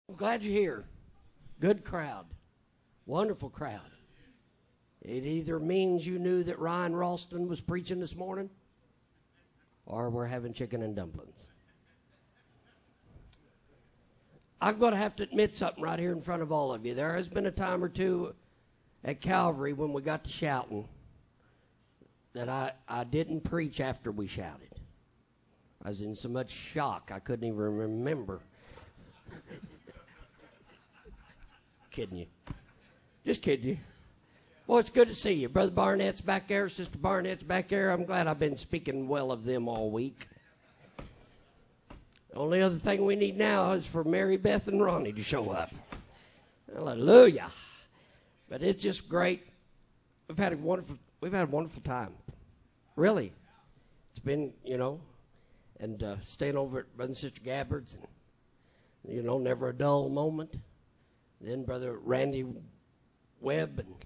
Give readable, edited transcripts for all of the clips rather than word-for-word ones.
I'm glad you're here. Good crowd. Wonderful crowd. It either means you knew that Ryan Ralston was preaching this morning, or we're having chicken and dumplings. I'm going to have to admit something right here in front of all of you. There has been a time or two at Calvary when we got to shouting that I didn't preach after we shouted. I was in so much shock I couldn't even remember. Kidding you. Just kidding you. Well, it's good to see you. Brother Barnett's back there. Sister Barnett's back there. I'm glad I've been speaking well of them all week. The only other thing we need now is for Mary Beth and Ronnie to show up. Hallelujah. But it's just great. We've had a wonderful time. Really. It's been, and staying over at Brother and Sister Gabbard's, and, never a dull moment. Then Brother Randy Webb and,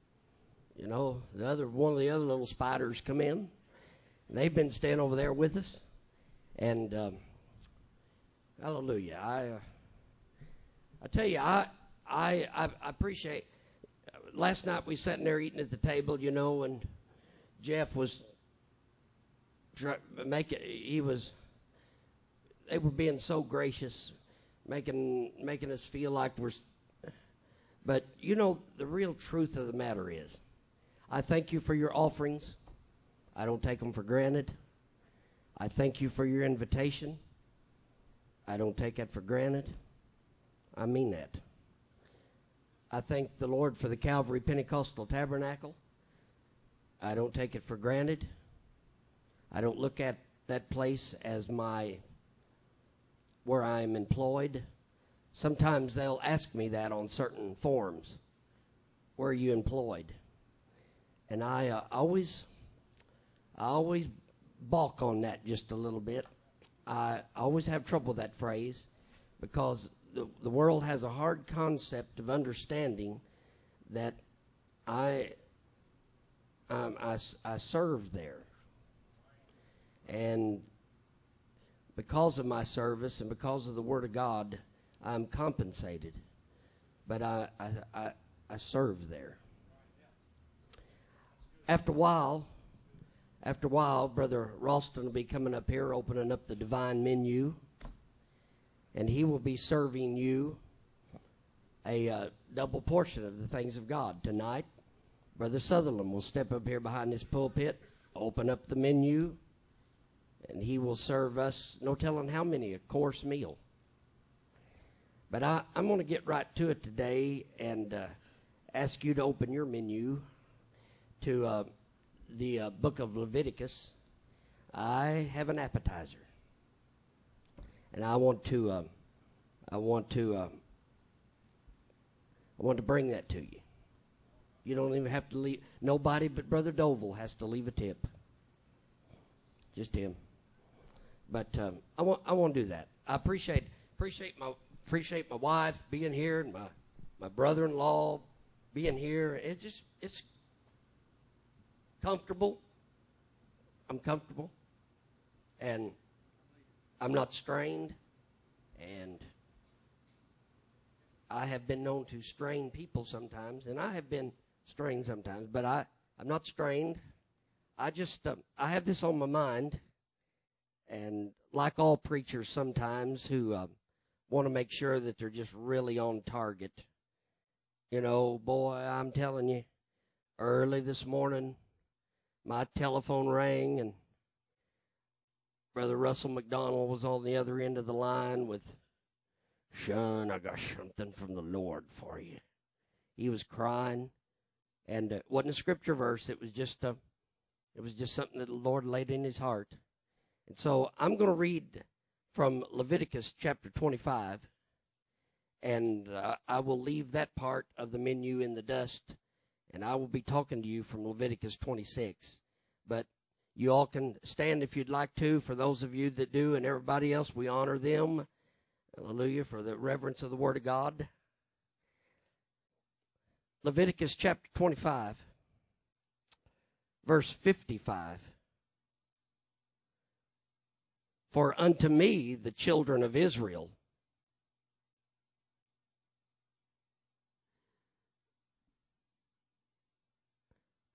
one of the other little spiders come in. They've been staying over there with us. And, hallelujah. I tell you, I appreciate. Last night we sat in there eating at the table, and Jeff was they were being so gracious, making us feel like we're. But the real truth of the matter is, I thank you for your offerings. I don't take them for granted. I thank you for your invitation. I don't take it for granted. I mean that. I thank the Lord for the Calvary Pentecostal Tabernacle. I don't take it for granted. I don't look at that place as where I'm employed. Sometimes they'll ask me that on certain forms. Where are you employed? And I always balk on that just a little bit. I always have trouble with that phrase because the world has a hard concept of understanding that I serve there. And because of my service and because of the Word of God, I'm compensated. But I serve there. After a while, Brother Ralston will be coming up here, opening up the divine menu, and he will be serving you a double portion of the things of God. Tonight, Brother Sutherland will step up here behind this pulpit, open up the menu, and he will serve us, no telling how many, a course meal. But I'm going to get right to it today and ask you to open your menu to the book of Leviticus. I have an appetizer, and I want to bring that to you. You don't even have to leave. Nobody but Brother Dovell has to leave a tip. Just him. But I want to do that. I appreciate my wife being here and my brother-in-law being here. It's comfortable. I'm comfortable, and I'm not strained. And I have been known to strain people sometimes, and I have been strained sometimes. But I'm not strained. I have this on my mind. And like all preachers sometimes who want to make sure that they're just really on target. Boy, I'm telling you, early this morning, my telephone rang and Brother Russell McDonald was on the other end of the line with, "Son, I got something from the Lord for you." He was crying, and it wasn't a scripture verse. It was just something that the Lord laid in his heart. And so I'm going to read from Leviticus chapter 25, and I will leave that part of the menu in the dust, and I will be talking to you from Leviticus 26. But you all can stand if you'd like to. For those of you that do, and everybody else, we honor them. Hallelujah, for the reverence of the Word of God. Leviticus chapter 25, verse 55. For unto me the children of Israel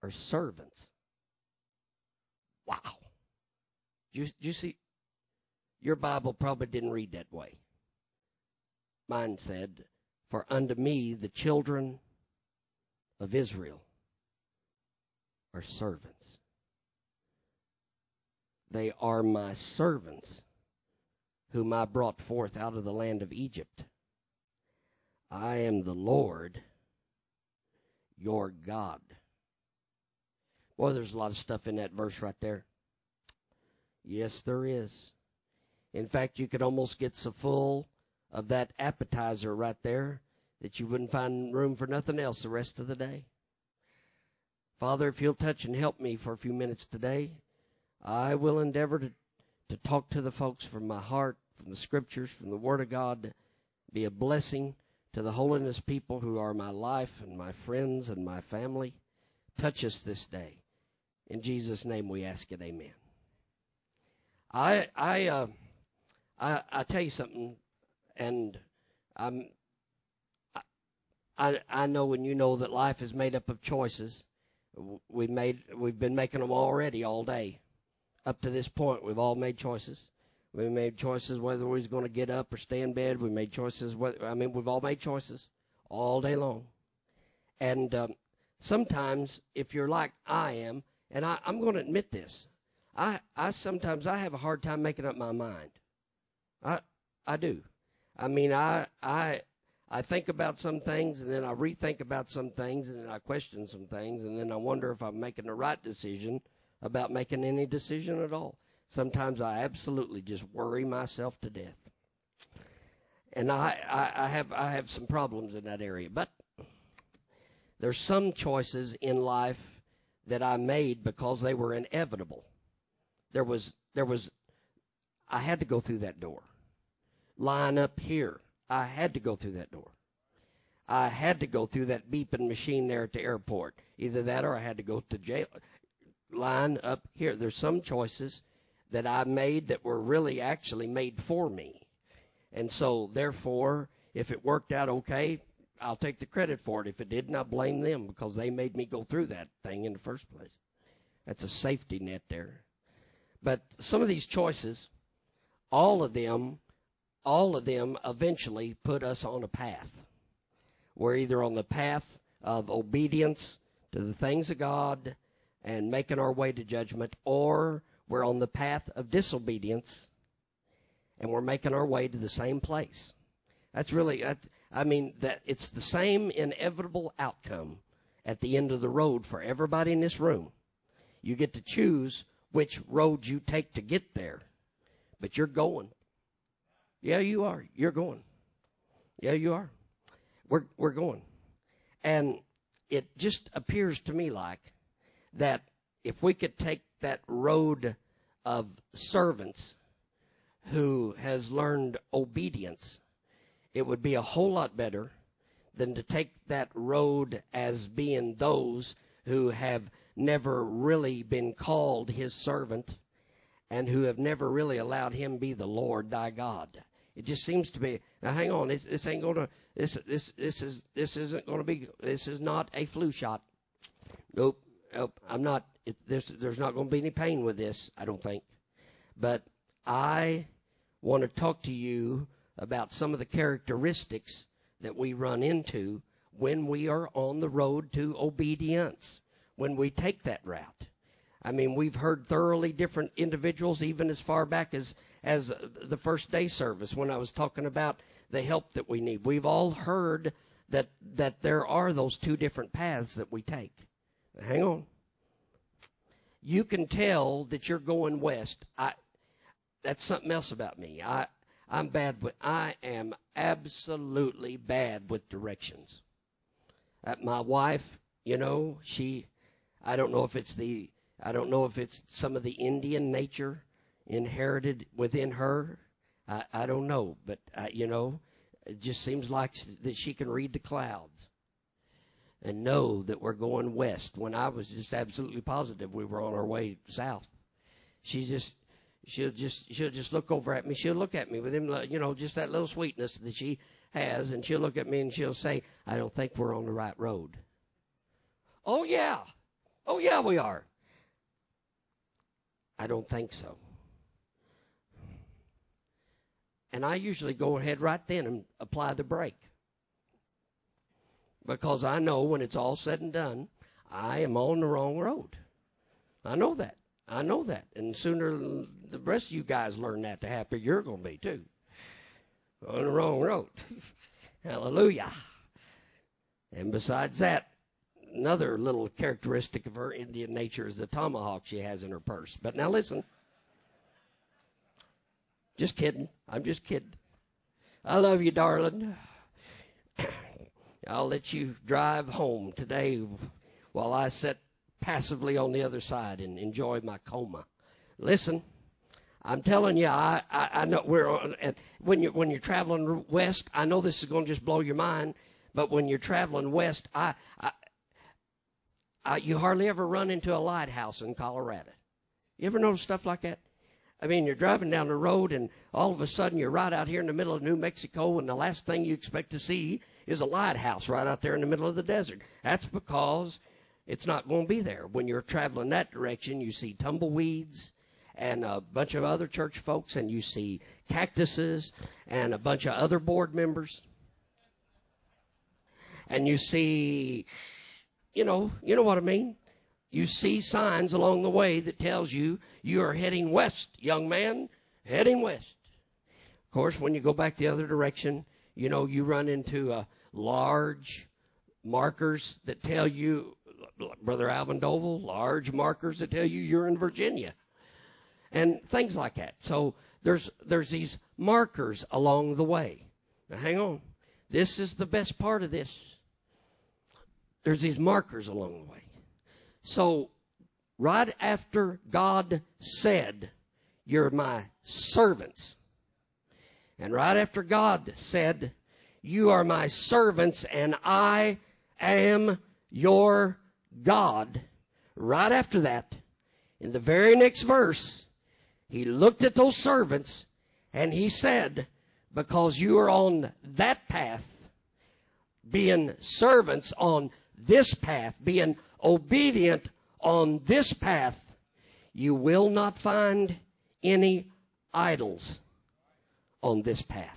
are servants. Wow. You see, your Bible probably didn't read that way. Mine said, for unto me the children of Israel are servants. They are my servants, whom I brought forth out of the land of Egypt. I am the Lord, your God. Boy, there's a lot of stuff in that verse right there. Yes, there is. In fact, you could almost get so full of that appetizer right there that you wouldn't find room for nothing else the rest of the day. Father, if you'll touch and help me for a few minutes today, I will endeavor to talk to the folks from my heart, from the Scriptures, from the Word of God, be a blessing to the holiness people who are my life and my friends and my family. Touch us this day. In Jesus' name we ask it, amen. I tell you something, and I know and you know that life is made up of choices. We've been making them already all day. Up to this point, we've all made choices. We made choices whether we was going to get up or stay in bed. We made choices. We've all made choices all day long. And sometimes, if you're like I am, and I'm going to admit this, I sometimes have a hard time making up my mind. I do. I mean, I think about some things, and then I rethink about some things, and then I question some things, and then I wonder if I'm making the right decision about making any decision at all. Sometimes I absolutely just worry myself to death. And I have some problems in that area. But there's some choices in life that I made because they were inevitable. I had to go through that door. Line up here. I had to go through that door. I had to go through that beeping machine there at the airport. Either that or I had to go to jail. Line up here. There's some choices that I made that were really actually made for me. And so, therefore, if it worked out okay, I'll take the credit for it. If it didn't, I blame them because they made me go through that thing in the first place. That's a safety net there. But some of these choices, all of them eventually put us on a path. We're either on the path of obedience to the things of God and making our way to judgment, or we're on the path of disobedience and we're making our way to the same place. That it's the same inevitable outcome at the end of the road for everybody in this room. You get to choose which road you take to get there, but you're going. Yeah, you are. You're going. Yeah, you are. We're going. And it just appears to me like that if we could take that road of servants who has learned obedience, it would be a whole lot better than to take that road as being those who have never really been called his servant and who have never really allowed him be the Lord thy God. It just seems to be. Now, hang on. This ain't going to. This isn't going to be. This is not a flu shot. Nope. I'm not. There's not going to be any pain with this, I don't think. But I want to talk to you about some of the characteristics that we run into when we are on the road to obedience, when we take that route. I mean, we've heard thoroughly different individuals, even as far back as the first day service when I was talking about the help that we need. We've all heard that there are those two different paths that we take. Hang on. You can tell that you're going west. That's something else about me. I am absolutely bad with directions. My wife, I don't know if it's some of the Indian nature inherited within her. I don't know, but it just seems like that she can read the clouds and know that we're going west when I was just absolutely positive we were on our way south. She'll just look over at me. She'll look at me with him, just that little sweetness that she has, and she'll look at me and she'll say, "I don't think we're on the right road." Oh yeah, Oh, yeah, we are. I don't think so. And I usually go ahead right then and apply the brake. Because I know when it's all said and done, I am on the wrong road. I know that. I know that. And sooner the rest of you guys learn that, the happier you're going to be, too. On the wrong road. Hallelujah. And besides that, another little characteristic of her Indian nature is the tomahawk she has in her purse. But now listen. Just kidding. I'm just kidding. I love you, darling. I'll let you drive home today while I sit passively on the other side and enjoy my coma. Listen, I'm telling you, I know we're on, and when you're traveling west, I know this is going to just blow your mind, but when you're traveling west, you hardly ever run into a lighthouse in Colorado. You ever notice stuff like that? I mean, you're driving down the road, and all of a sudden you're right out here in the middle of New Mexico, and the last thing you expect to see is a lighthouse right out there in the middle of the desert. That's because it's not going to be there. When you're traveling that direction, you see tumbleweeds and a bunch of other church folks, and you see cactuses and a bunch of other board members. And you see, you know what I mean? You see signs along the way that tells you are heading west, young man, heading west. Of course, when you go back the other direction, you run into large markers that tell you, Brother Alvin Doval, large markers that tell you you're in Virginia. And things like that. So there's these markers along the way. Now, hang on. This is the best part of this. There's these markers along the way. So right after God said, you're my servants, and right after God said, you are my servants and I am your God, right after that, in the very next verse, he looked at those servants and he said, because you are on that path, being servants on this path, being obedient on this path, you will not find any idols on this path.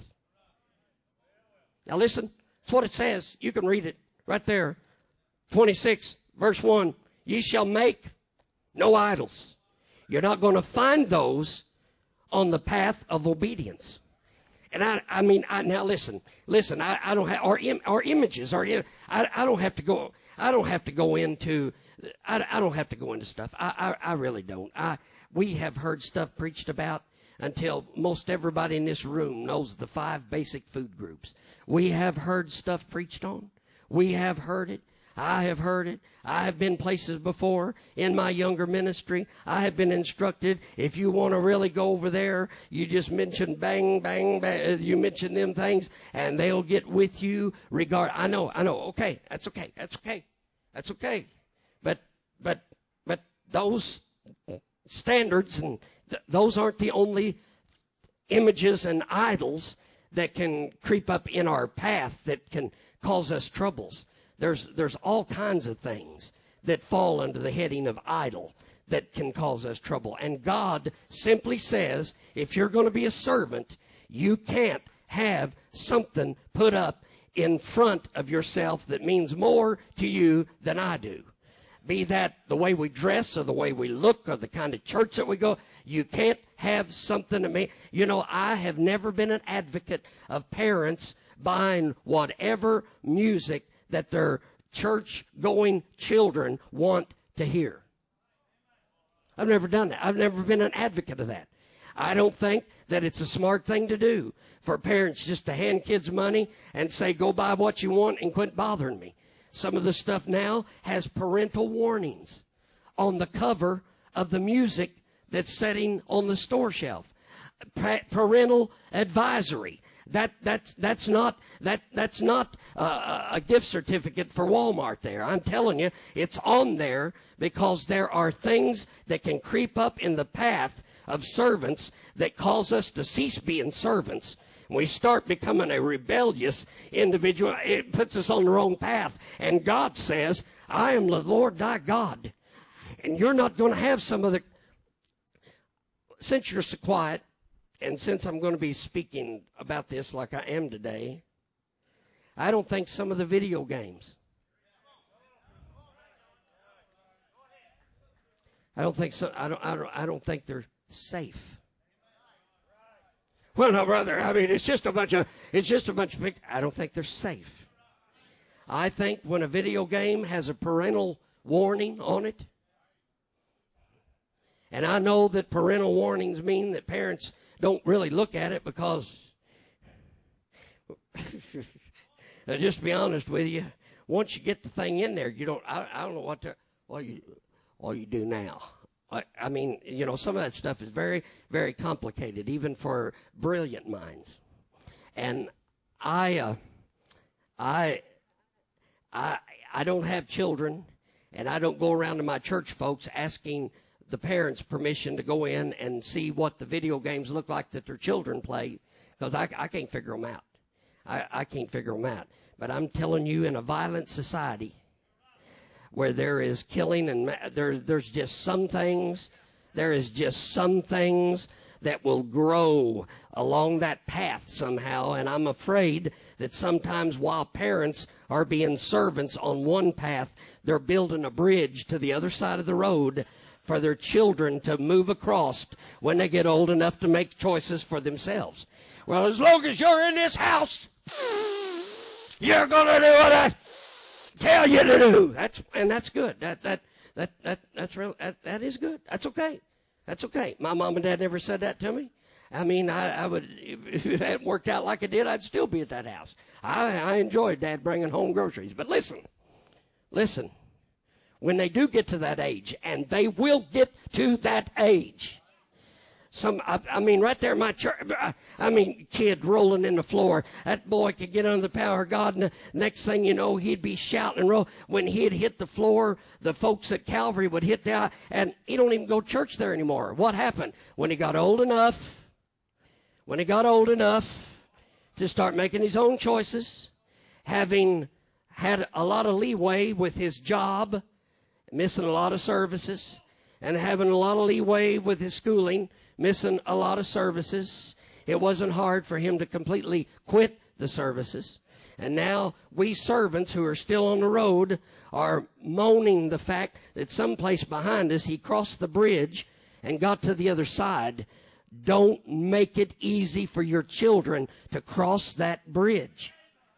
Now listen, that's what it says. You can read it right there. 26, verse 1. Ye shall make no idols. You're not going to find those on the path of obedience. And now listen, I don't have, our images are, I don't have to go, I don't have to go into stuff. I really don't. We have heard stuff preached about until most everybody in this room knows the 5 basic food groups. We have heard stuff preached on. We have heard it. I have heard it. I have been places before in my younger ministry. I have been instructed, if you want to really go over there, you just mention bang, bang, bang. You mention them things, and they'll get with you. I know. Okay, that's okay. But those standards and those aren't the only images and idols that can creep up in our path that can cause us troubles. There's all kinds of things that fall under the heading of idol that can cause us trouble. And God simply says, if you're going to be a servant, you can't have something put up in front of yourself that means more to you than I do. Be that the way we dress or the way we look or the kind of church that we go, you can't have something to me. I have never been an advocate of parents buying whatever music that their church-going children want to hear. I've never done that. I've never been an advocate of that. I don't think that it's a smart thing to do for parents just to hand kids money and say, go buy what you want and quit bothering me. Some of the stuff now has parental warnings on the cover of the music that's sitting on the store shelf. Parental advisory. That's not a gift certificate for Walmart there. I'm telling you, it's on there because there are things that can creep up in the path of servants that cause us to cease being servants. We start becoming a rebellious individual. It puts us on the wrong path. And God says, I am the Lord thy God. And you're not going to have some of the, since you're so quiet, and since I'm going to be speaking about this like I am today, I don't think some of the video games, I don't think they're safe. Well, no, brother, I mean, it's just a bunch of I don't think they're safe. I think when a video game has a parental warning on it, and I know that parental warnings mean that parents don't really look at it because, just to be honest with you, once you get the thing in there, you don't. I don't know what you do now. I mean, you know, some of that stuff is very, very complicated, even for brilliant minds. And I don't have children, and I don't go around to my church folks asking the parents permission to go in and see what the video games look like that their children play, because I can't figure them out. I can't figure them out. But I'm telling you, in a violent society where there is killing and there's just some things, that will grow along that path somehow. And I'm afraid that sometimes while parents are being servants on one path, they're building a bridge to the other side of the road for their children to move across when they get old enough to make choices for themselves. Well, as long as you're in this house, you're going to do what I tell you to do. That's good. That is good. That's okay. That's okay. My mom and dad never said that to me. I mean, I would, if it hadn't worked out like it did, I'd still be at that house. I enjoyed Dad bringing home groceries. But listen, when they do get to that age, and they will get to that age, I mean, right there in my church, kid rolling in the floor. That boy could get under the power of God, and the next thing you know, he'd be shouting and roll. When he'd hit the floor, the folks at Calvary would hit the, and he don't even go to church there anymore. What happened? When he got old enough to start making his own choices, having had a lot of leeway with his job, missing a lot of services, and having a lot of leeway with his schooling, missing a lot of services, it wasn't hard for him to completely quit the services. And now we servants who are still on the road are moaning the fact that someplace behind us he crossed the bridge and got to the other side. Don't make it easy for your children to cross that bridge.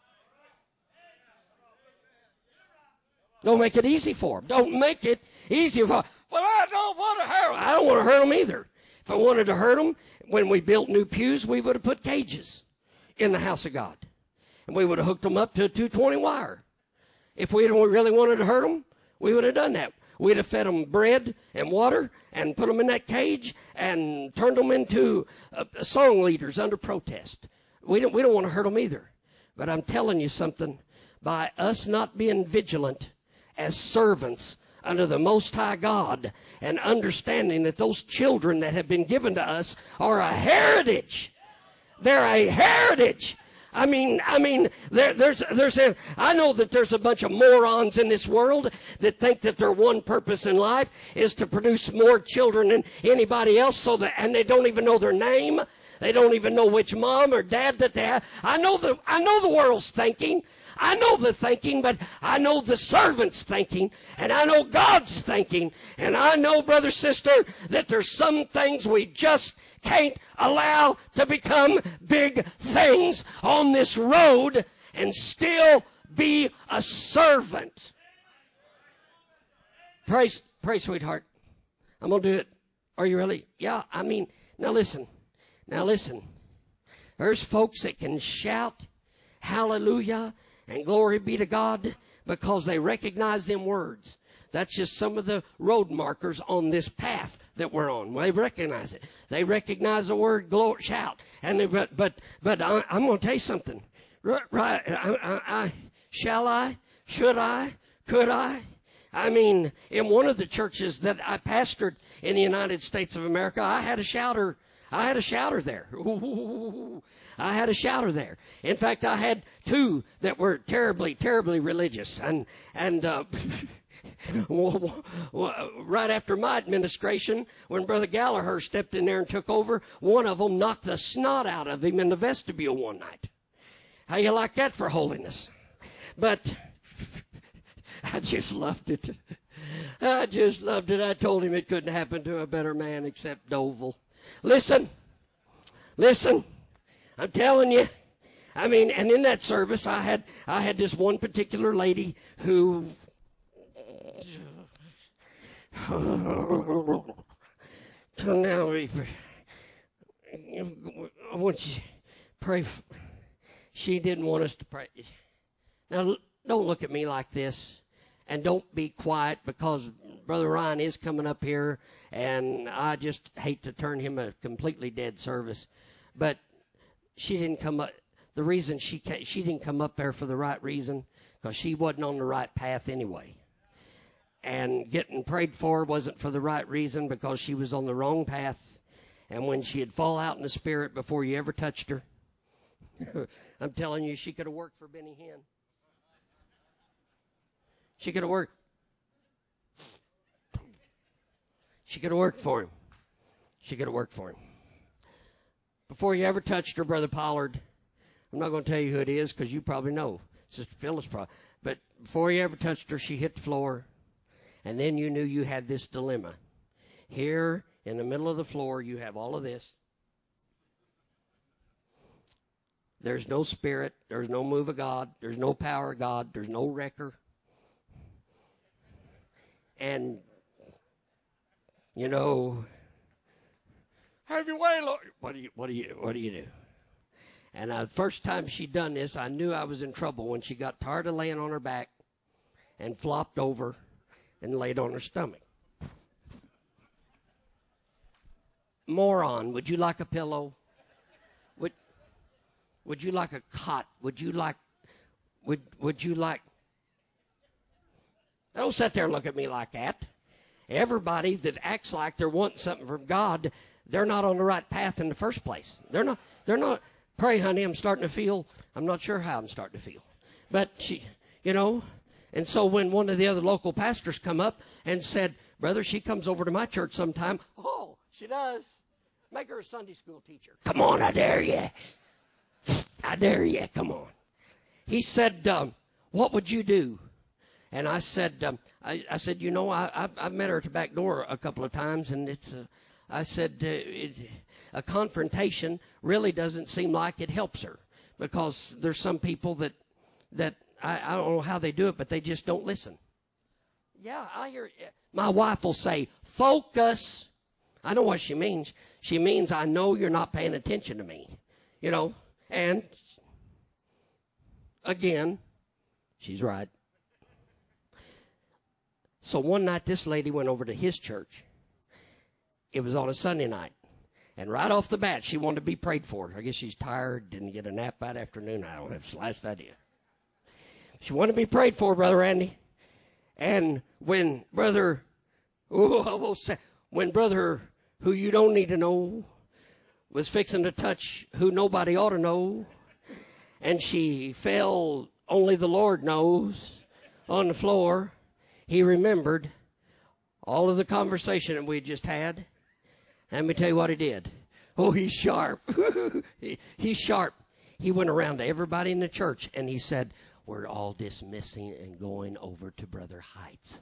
Don't make it easy for them. Don't make it easy for them. Well, I don't want to hurt them. I don't want to hurt them either. If I wanted to hurt them, when we built new pews, we would have put cages in the house of God. And we would have hooked them up to a 220 wire. If we really wanted to hurt them, we would have done that. We'd have fed them bread and water and put them in that cage and turned them into song leaders under protest. We don't want to hurt them either. But I'm telling you something. By us not being vigilant as servants under the Most High God and understanding that those children that have been given to us are a heritage. They're a heritage. I know that there's a bunch of morons in this world that think that their one purpose in life is to produce more children than anybody else, and they don't even know their name. They don't even know which mom or dad that they have. I know the world's thinking. I know the thinking, but I know the servant's thinking, and I know God's thinking, and I know, brother, sister, that there's some things we just can't allow to become big things on this road and still be a servant. Pray, sweetheart. I'm going to do it. Are you really? Yeah, now listen. There's folks that can shout hallelujah and glory be to God because they recognize them words. That's just some of the road markers on this path that we're on. They recognize it. They recognize the word glory, shout. And but I'm going to tell you something. Right? Shall I? Should I? Could I? In one of the churches that I pastored in the United States of America, I had a shouter there. Ooh, I had a shouter there. In fact, I had two that were terribly, terribly religious. And Right after my administration, when Brother Gallagher stepped in there and took over, one of them knocked the snot out of him in the vestibule one night. How you like that for holiness? But I just loved it. I just loved it. I told him it couldn't happen to a better man except Dovell. Listen. I'm telling you. I mean, and in that service, I had this one particular lady who. Now, I want you to pray. She didn't want us to pray. Now, don't look at me like this, and don't be quiet, because Brother Ryan is coming up here, and I just hate to turn him a completely dead service. But she didn't come up. The reason she didn't come up there for the right reason, because she wasn't on the right path anyway. And getting prayed for wasn't for the right reason, because she was on the wrong path. And when she'd fall out in the spirit before you ever touched her, I'm telling you, she could have worked for Benny Hinn. She could have worked. She could have worked for him. She could have worked for him. Before you ever touched her, Brother Pollard, I'm not going to tell you who it is, because you probably know. Sister Phyllis probably. But before you ever touched her, she hit the floor. And then you knew you had this dilemma. Here in the middle of the floor, you have all of this. There's no spirit. There's no move of God. There's no power of God. There's no wrecker. And, you know, have your way, Lord. What do you do? And the first time she done this, I knew I was in trouble when she got tired of laying on her back and flopped over and laid on her stomach. Moron, would you like a pillow? Would you like a cot? Would you like? Don't sit there and look at me like that. Everybody that acts like they're wanting something from God, they're not on the right path in the first place. They're not. Pray, honey, I'm not sure how I'm starting to feel. But she, and so when one of the other local pastors come up and said, brother, she comes over to my church sometime. Oh, she does. Make her a Sunday school teacher. Come on, I dare you. I dare you. Come on. He said, what would you do? And I said, I've met her at the back door a couple of times, and I said, a confrontation really doesn't seem like it helps her, because there's some people that I don't know how they do it, but they just don't listen. Yeah, I hear it. My wife will say, focus. I know what she means. She means, I know you're not paying attention to me, and again, she's right. So one night, this lady went over to his church. It was on a Sunday night. And right off the bat, she wanted to be prayed for. I guess she's tired, didn't get a nap that afternoon. I don't have the last idea. She wanted to be prayed for, Brother Randy. And when Brother who you don't need to know was fixing to touch who nobody ought to know, and she fell, only the Lord knows, on the floor, he remembered all of the conversation that we just had. Let me tell you what he did. Oh, he's sharp. He's sharp. He went around to everybody in the church, and he said, we're all dismissing and going over to Brother Heights.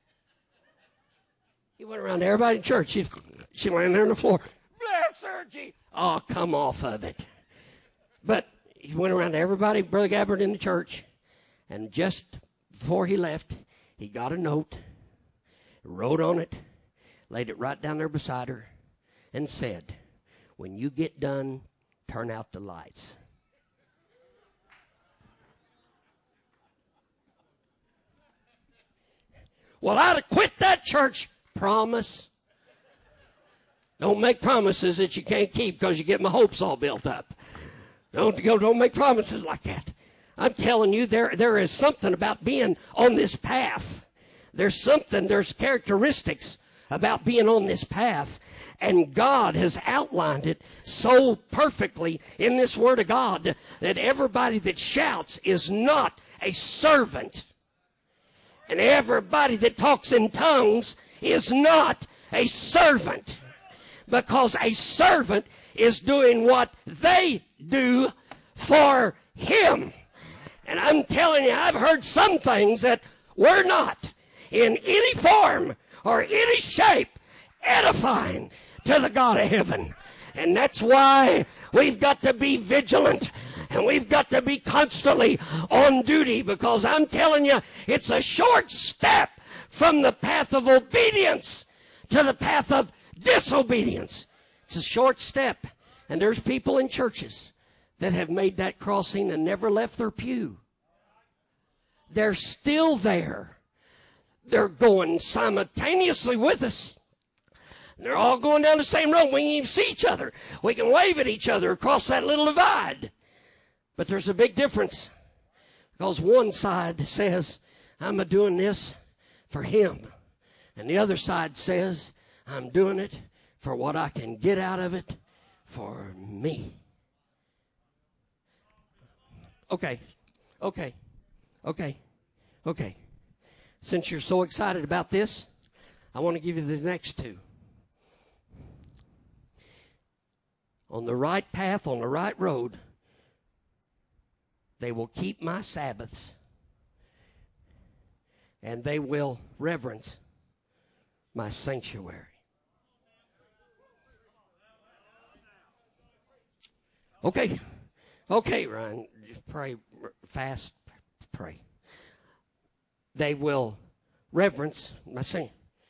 He went around to everybody in church. She laying there on the floor. Bless her, Jesus. Oh, come off of it. But he went around to everybody, Brother Gabbard, in the church, and just before he left, he got a note, wrote on it, laid it right down there beside her, and said, when you get done, turn out the lights. Well, I'd have quit that church. Promise. Don't make promises that you can't keep, because you get my hopes all built up. Don't make promises like that. I'm telling you, there is something about being on this path. There's characteristics about being on this path. And God has outlined it so perfectly in this Word of God that everybody that shouts is not a servant. And everybody that talks in tongues is not a servant, because a servant is doing what they do for him. And I'm telling you, I've heard some things that were not in any form or any shape edifying to the God of heaven. And that's why we've got to be vigilant, and we've got to be constantly on duty, because I'm telling you, it's a short step from the path of obedience to the path of disobedience. It's a short step. And there's people in churches that have made that crossing and never left their pew. They're still there. They're going simultaneously with us. They're all going down the same road. We can even see each other. We can wave at each other across that little divide. But there's a big difference, because one side says, I'm doing this for him. And the other side says, I'm doing it for what I can get out of it for me. Okay. Since you're so excited about this, I want to give you the next two. On the right path, on the right road, they will keep my Sabbaths, and they will reverence my sanctuary. Okay, Ryan, just pray fast, pray. They will reverence my sanctuary.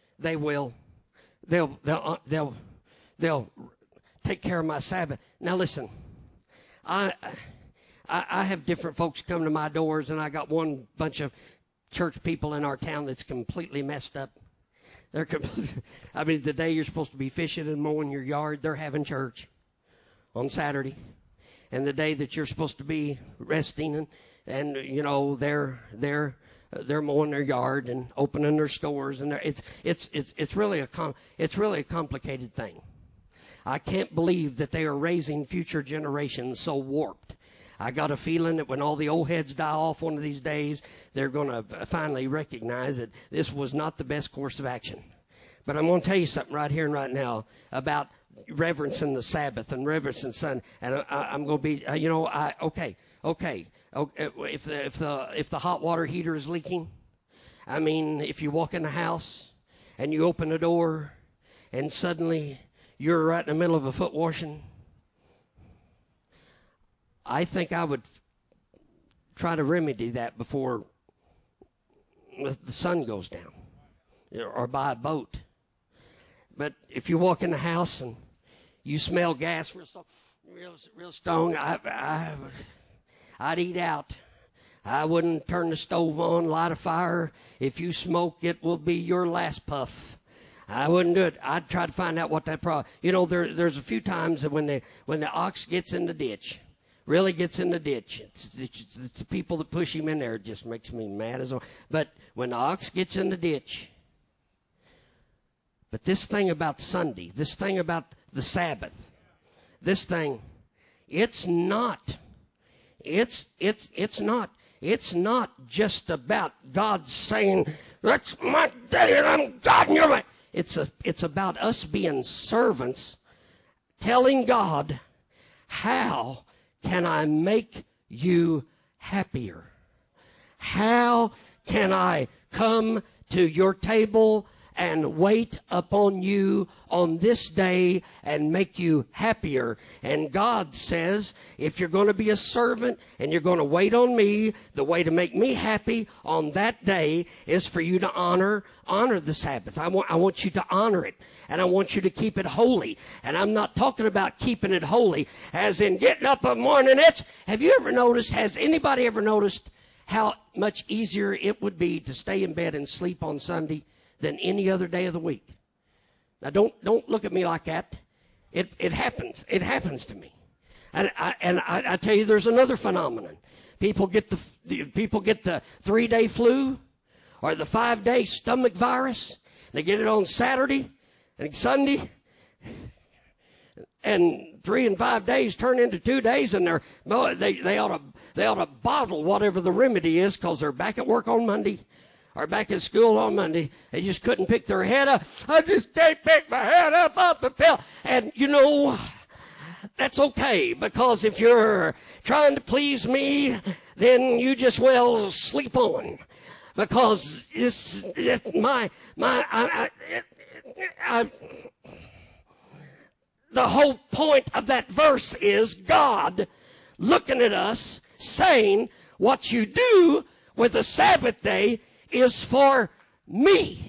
They'll take care of my Sabbath. Now listen, I have different folks come to my doors, and I got one bunch of church people in our town that's completely messed up. The day you're supposed to be fishing and mowing your yard, they're having church on Saturday. And the day that you're supposed to be resting and you know, they're mowing their yard and opening their stores, and it's really a complicated thing. I can't believe that they are raising future generations so warped. I got a feeling that when all the old heads die off one of these days, they're going to finally recognize that this was not the best course of action. But I'm going to tell you something right here and right now about reverencing the Sabbath and reverencing the sun. And I'm going to be, if the hot water heater is leaking, I mean, if you walk in the house and you open the door and suddenly you're right in the middle of a foot washing, I think I would try to remedy that before the sun goes down, or buy a boat. But if you walk in the house and you smell gas real strong, I'd eat out. I wouldn't turn the stove on, light a fire. If you smoke, it will be your last puff. I wouldn't do it. I'd try to find out what that problem. You know, there's a few times that when the ox gets in the ditch, really gets in the ditch, it's the people that push him in there. It just makes me mad as well. But when the ox gets in the ditch, but this thing about Sunday, this thing about the Sabbath, this thing, it's not just about God saying, that's my day and I'm God and you're my. It's about us being servants, telling God, how can I make you happier? How can I come to your table and wait upon you on this day and make you happier? And God says, if you're going to be a servant and you're going to wait on me, the way to make me happy on that day is for you to honor the Sabbath. I want you to honor it, and I want you to keep it holy. And I'm not talking about keeping it holy as in getting up in the morning. Have you ever noticed, has anybody ever noticed how much easier it would be to stay in bed and sleep on Sunday than any other day of the week? Now, don't look at me like that. It happens. It happens to me. And I tell you, there's another phenomenon. People get the 3-day flu or the 5-day stomach virus. They get it on Saturday and Sunday, and 3 and 5 days turn into 2 days, and they ought to bottle whatever the remedy is, because they're back at work on Monday, or back at school on Monday, they just couldn't pick their head up. I just can't pick my head up off the pillow. And you know, that's okay, because if you're trying to please me, then you just well sleep on. Because it's the whole point of that verse is God looking at us saying, what you do with the Sabbath day is for me.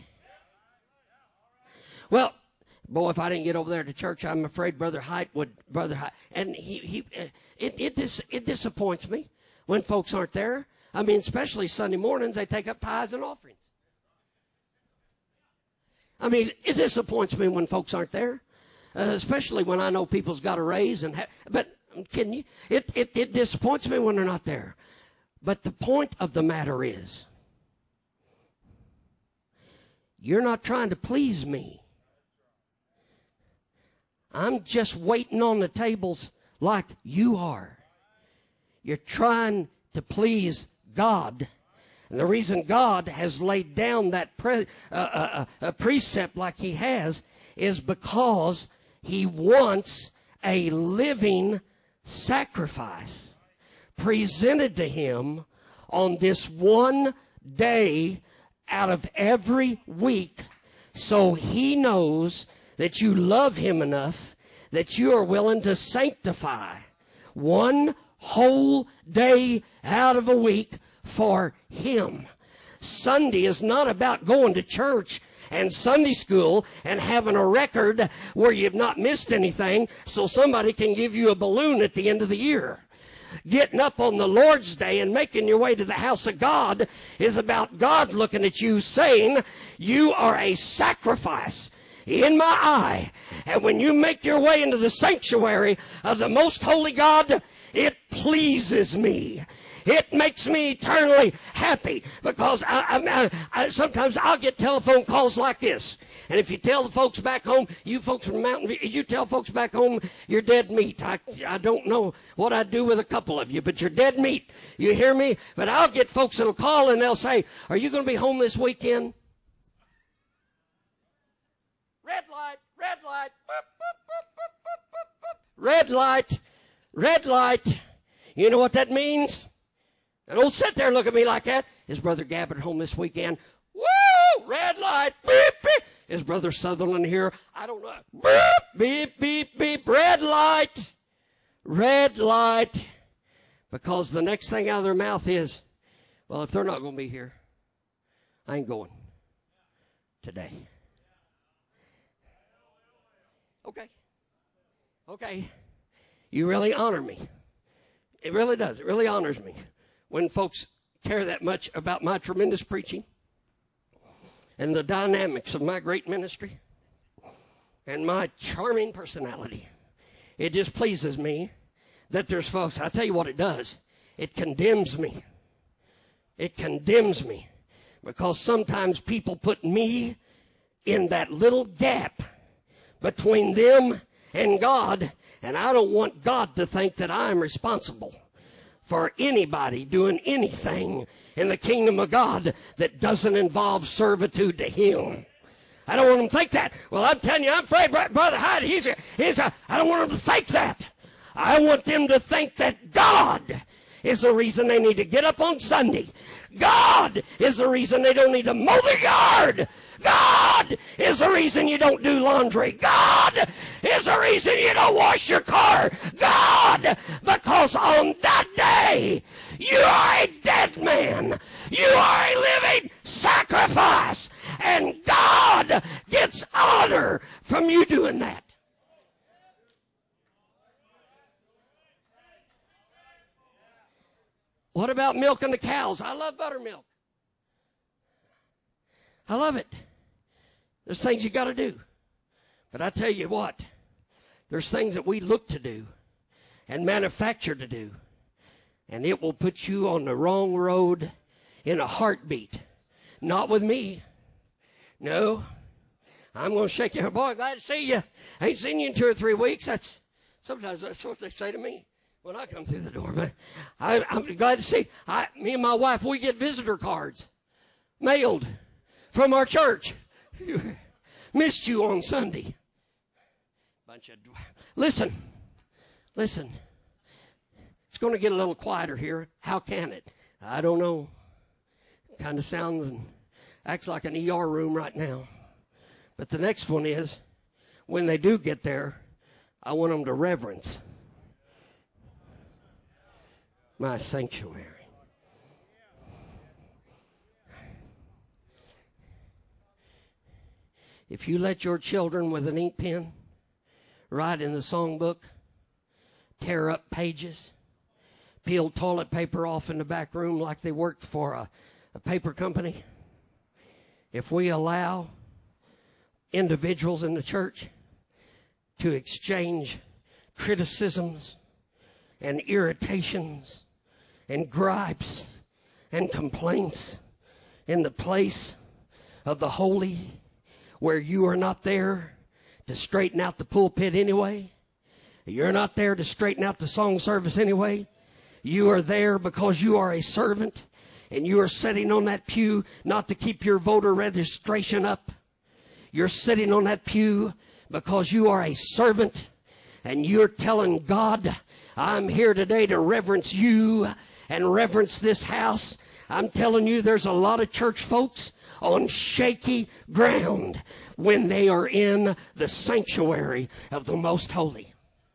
Well, boy, if I didn't get over there to church, I'm afraid Brother Height would, and it disappoints me when folks aren't there. I mean, especially Sunday mornings, they take up tithes and offerings. I mean, it disappoints me when folks aren't there, especially when I know people's got a raise. But can you? It disappoints me when they're not there. But the point of the matter is, you're not trying to please me. I'm just waiting on the tables like you are. You're trying to please God. And the reason God has laid down that precept like he has is because he wants a living sacrifice presented to him on this one day out of every week, so he knows that you love him enough that you are willing to sanctify one whole day out of a week for him. Sunday is not about going to church and Sunday school and having a record where you've not missed anything so somebody can give you a balloon at the end of the year. Getting up on the Lord's Day and making your way to the house of God is about God looking at you saying, you are a sacrifice in my eye. And when you make your way into the sanctuary of the most holy God, it pleases me. It makes me eternally happy, because sometimes I'll get telephone calls like this. And if you tell the folks back home, you folks from Mountain View, you tell folks back home, you're dead meat. I don't know what I'd do with a couple of you, but you're dead meat. You hear me? But I'll get folks that'll call and they'll say, are you going to be home this weekend? Red light, red light, boop, boop, boop, boop, boop, boop, boop. Red light, red light. You know what that means? And don't sit there and look at me like that. Is Brother Gabbard home this weekend? Woo! Red light. Beep, beep. Is Brother Sutherland here? I don't know. Beep, beep, beep, beep. Red light. Red light. Because the next thing out of their mouth is, well, if they're not going to be here, I ain't going today. Okay. Okay. You really honor me. It really does. It really honors me when folks care that much about my tremendous preaching and the dynamics of my great ministry and my charming personality. It just pleases me that there's folks. I tell you what it does. It condemns me. It condemns me because sometimes people put me in that little gap between them and God, and I don't want God to think that I'm responsible for anybody doing anything in the kingdom of God that doesn't involve servitude to him. I don't want them to think that. Well, I'm telling you, I'm afraid Brother Hyde, I don't want them to think that. I want them to think that God is the reason they need to get up on Sunday. God is the reason they don't need to mow the yard. God is the reason you don't do laundry. God is the reason you don't wash your car. God, because on that day, you are a dead man. You are a living sacrifice. And God gets honor from you doing that. What about milking the cows? I love buttermilk. I love it. There's things you got to do. But I tell you what, there's things that we look to do and manufacture to do, and it will put you on the wrong road in a heartbeat. Not with me. No. I'm going to shake your hand. Boy, glad to see you. I ain't seen you in 2 or 3 weeks. Sometimes that's what they say to me when I come through the door. But I'm glad to see. Me and my wife, we get visitor cards. mailed from our church. Missed you on Sunday. Listen. It's going to get a little quieter here. How can it? I don't know. Kind of sounds and acts like an ER room right now. But the next one is, when they do get there, I want them to reverence my sanctuary. If you let your children with an ink pen write in the songbook, tear up pages, peel toilet paper off in the back room like they worked for a paper company, if we allow individuals in the church to exchange criticisms and irritations and gripes and complaints in the place of the holy, where you are not there to straighten out the pulpit anyway, you're not there to straighten out the song service anyway, you are there because you are a servant, and you are sitting on that pew not to keep your voter registration up. You're sitting on that pew because you are a servant, and you're telling God, I'm here today to reverence you and reverence this house. I'm telling you, there's a lot of church folks on shaky ground when they are in the sanctuary of the Most Holy.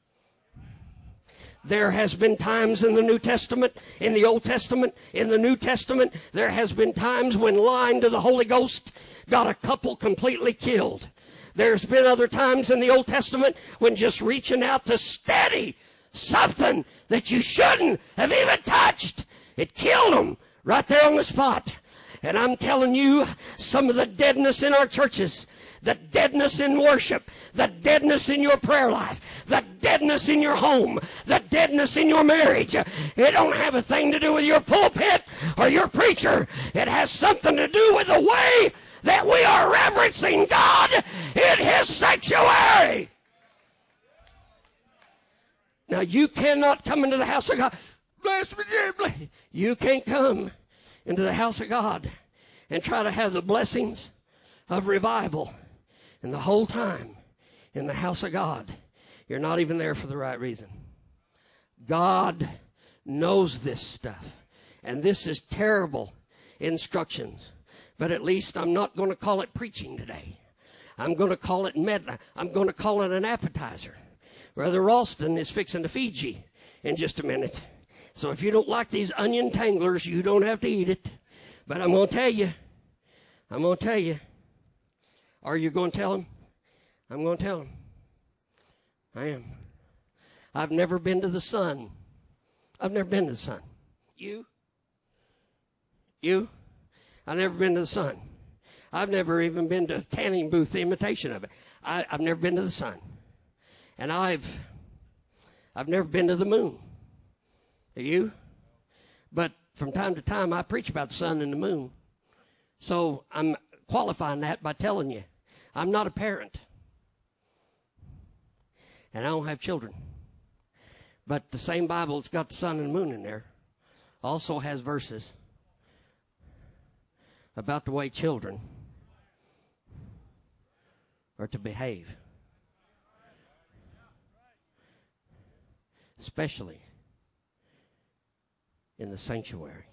There has been times in the New Testament, in the Old Testament, in the New Testament, there has been times when lying to the Holy Ghost got a couple completely killed. There's been other times in the Old Testament when just reaching out to steady something that you shouldn't have even touched, it killed them right there on the spot. And I'm telling you, some of the deadness in our churches, the deadness in worship, the deadness in your prayer life, the deadness in your home, the deadness in your marriage, it don't have a thing to do with your pulpit or your preacher. It has something to do with the way that we are reverencing God in His sanctuary. Now, you cannot come into the house of God. Bless me, dearly. You can't come into the house of God and try to have the blessings of revival, and the whole time in the house of God, you're not even there for the right reason. God knows this stuff, and this is terrible instructions. But at least I'm not going to call it preaching today. I'm going to call it I'm going to call it an appetizer. Brother Ralston is fixing to feed you in just a minute. So if you don't like these onion tanglers, you don't have to eat it. But I'm going to tell you. Are you going to tell him? I'm going to tell him. I am. I've never been to the sun. I've never been to the sun. You? I've never been to the sun. I've never even been to a tanning booth imitation of it. I've never been to the sun. And I've never been to the moon. Are you? But from time to time, I preach about the sun and the moon. So I'm qualifying that by telling you, I'm not a parent. And I don't have children. But the same Bible that's got the sun and the moon in there also has verses about the way children are to behave. Especially in the sanctuary.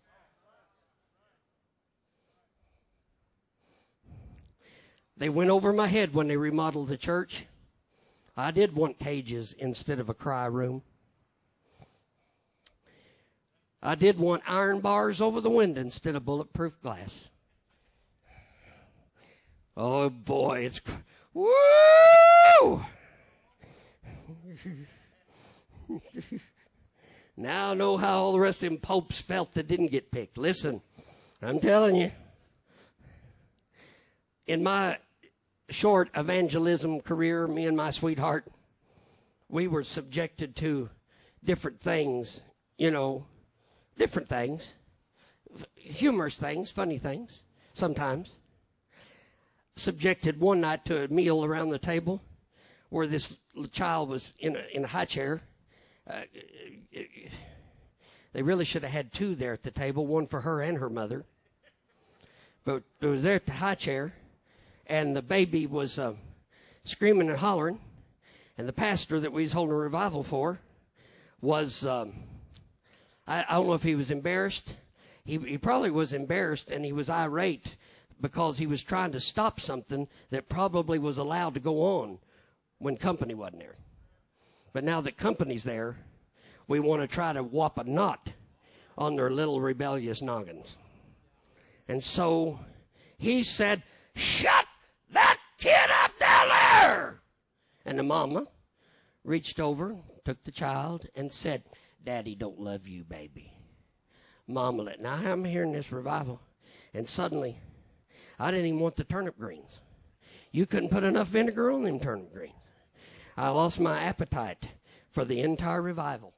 They went over my head when they remodeled the church. I did want cages instead of a cry room. I did want iron bars over the window instead of bulletproof glass. Oh boy, it's woo! Now I know how all the rest of them popes felt that didn't get picked. Listen, I'm telling you, in my short evangelism career, me and my sweetheart, we were subjected to different things, different things, humorous things, funny things, sometimes. Subjected one night to a meal around the table where this child was in a high chair. They really should have had two there at the table, one for her and her mother. But it was there at the high chair, and the baby was screaming and hollering, and the pastor that we was holding a revival for was, I don't know if he was embarrassed. He probably was embarrassed, and he was irate because he was trying to stop something that probably was allowed to go on when company wasn't there. But now that company's there, we want to try to whop a knot on their little rebellious noggins. And so he said, "Shut that kid up down there!" And the mama reached over, took the child, and said, "Daddy don't love you, baby." Mama let. Now I'm hearing this revival, and suddenly I didn't even want the turnip greens. You couldn't put enough vinegar on them turnip greens. I lost my appetite for the entire revival.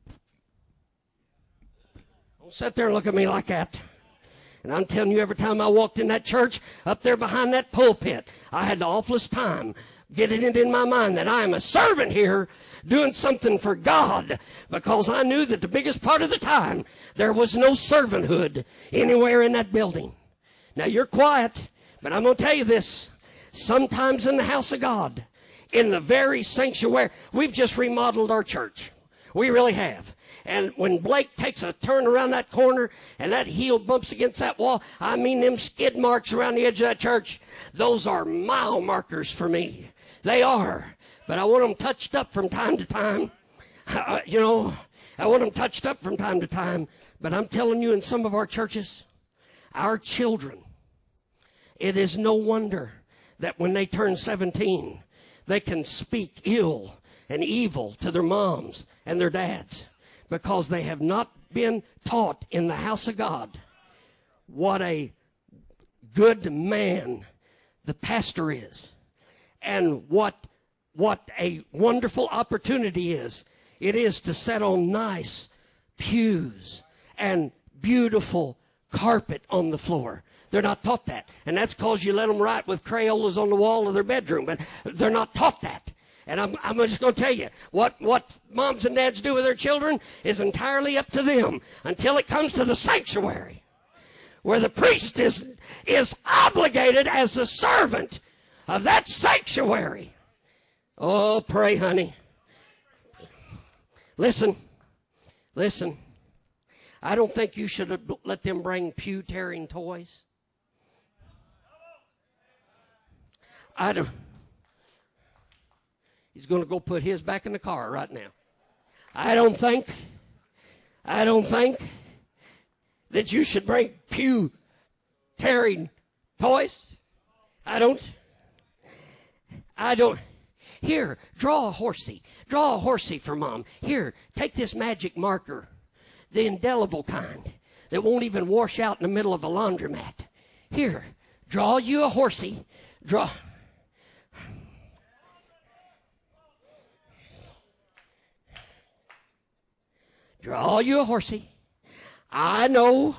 Don't sit there and look at me like that. And I'm telling you, every time I walked in that church, up there behind that pulpit, I had the awfulest time getting it in my mind that I am a servant here doing something for God, because I knew that the biggest part of the time there was no servanthood anywhere in that building. Now, you're quiet, but I'm going to tell you this. Sometimes in the house of God, in the very sanctuary, we've just remodeled our church. We really have. And when Blake takes a turn around that corner and that heel bumps against that wall, I mean them skid marks around the edge of that church, those are mile markers for me. They are. But I want them touched up from time to time. I want them touched up from time to time. But I'm telling you, in some of our churches, our children, it is no wonder that when they turn 17, they can speak ill and evil to their moms and their dads, because they have not been taught in the house of God what a good man the pastor is, and what a wonderful opportunity is. It is to sit on nice pews and beautiful carpet on the floor. They're not taught that. And that's because you let them write with Crayolas on the wall of their bedroom. But they're not taught that. And I'm just going to tell you, what moms and dads do with their children is entirely up to them until it comes to the sanctuary, where the priest is obligated as the servant of that sanctuary. Oh, pray, honey. Listen. I don't think you should have let them bring pew-tearing toys. He's going to go put his back in the car right now. I don't think that you should bring pew-tearing toys. I don't. Here, draw a horsey. Draw a horsey for Mom. Here, take this magic marker, the indelible kind that won't even wash out in the middle of a laundromat. Here, draw you a horsey. Draw you a horsey. I know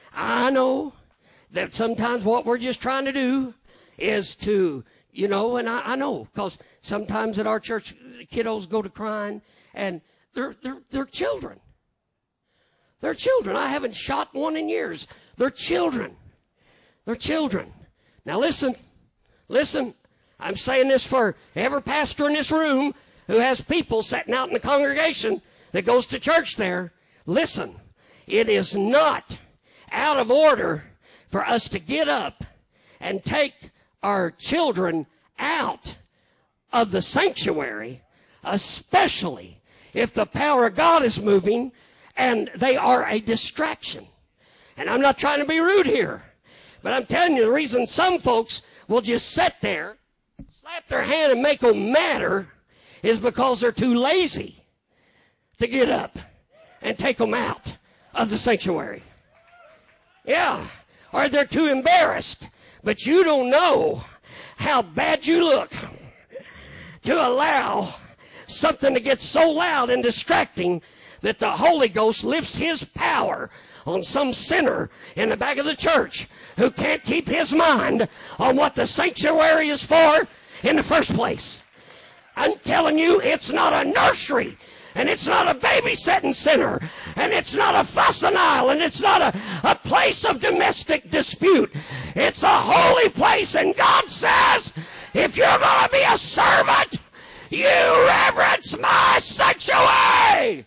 that sometimes what we're just trying to do is to, and I know, because sometimes at our church, kiddos go to crying, and they're children. They're children. I haven't shot one in years. They're children. They're children. Now listen. I'm saying this for every pastor in this room who has people sitting out in the congregation that goes to church there. Listen, it is not out of order for us to get up and take our children out of the sanctuary, especially if the power of God is moving and they are a distraction. And I'm not trying to be rude here, but I'm telling you the reason some folks will just sit there, slap their hand and make them matter is because they're too lazy to get up and take them out of the sanctuary. Yeah, or they're too embarrassed. But you don't know how bad you look to allow something to get so loud and distracting that the Holy Ghost lifts his power on some sinner in the back of the church who can't keep his mind on what the sanctuary is for in the first place. I'm telling you, it's not a nursery And it's not a babysitting center. And it's not a fussinile. And it's not a place of domestic dispute. It's a holy place. And God says, if you're going to be a servant, you reverence my sanctuary.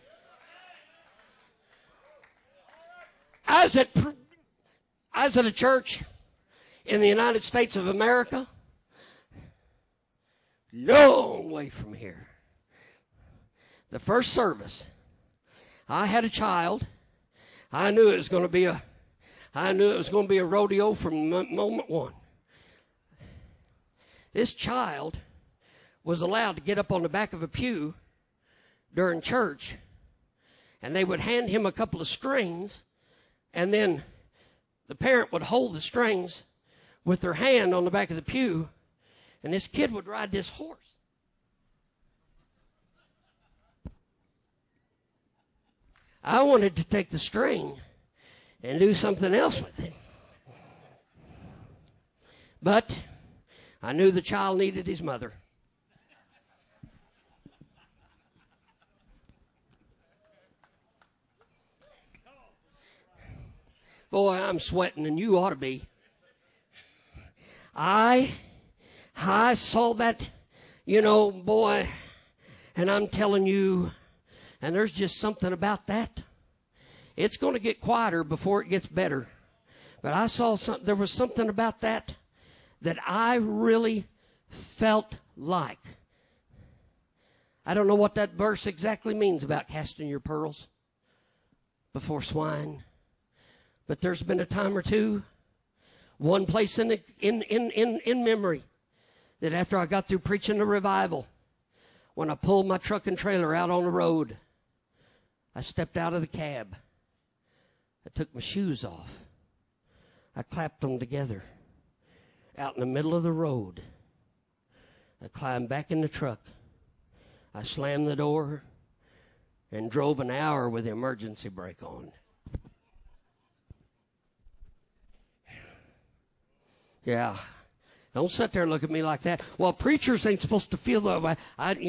I was at a church in the United States of America, long way from here. The first service, I had a child. I knew it was going to be a rodeo from moment one. This child was allowed to get up on the back of a pew during church, and they would hand him a couple of strings, and then the parent would hold the strings with their hand on the back of the pew, and this kid would ride this horse. I wanted to take the string and do something else with it. But I knew the child needed his mother. Boy, I'm sweating, and you ought to be. I saw that, boy, and I'm telling you, and there's just something about that. It's going to get quieter before it gets better. But I saw there was something about that I really felt like. I don't know what that verse exactly means about casting your pearls before swine. But there's been a time or two, one place in memory, that after I got through preaching the revival, when I pulled my truck and trailer out on the road, I stepped out of the cab. I took my shoes off. I clapped them together out in the middle of the road. I climbed back in the truck. I slammed the door and drove an hour with the emergency brake on. Yeah. Don't sit there and look at me like that. Well, preachers ain't supposed to feel that way.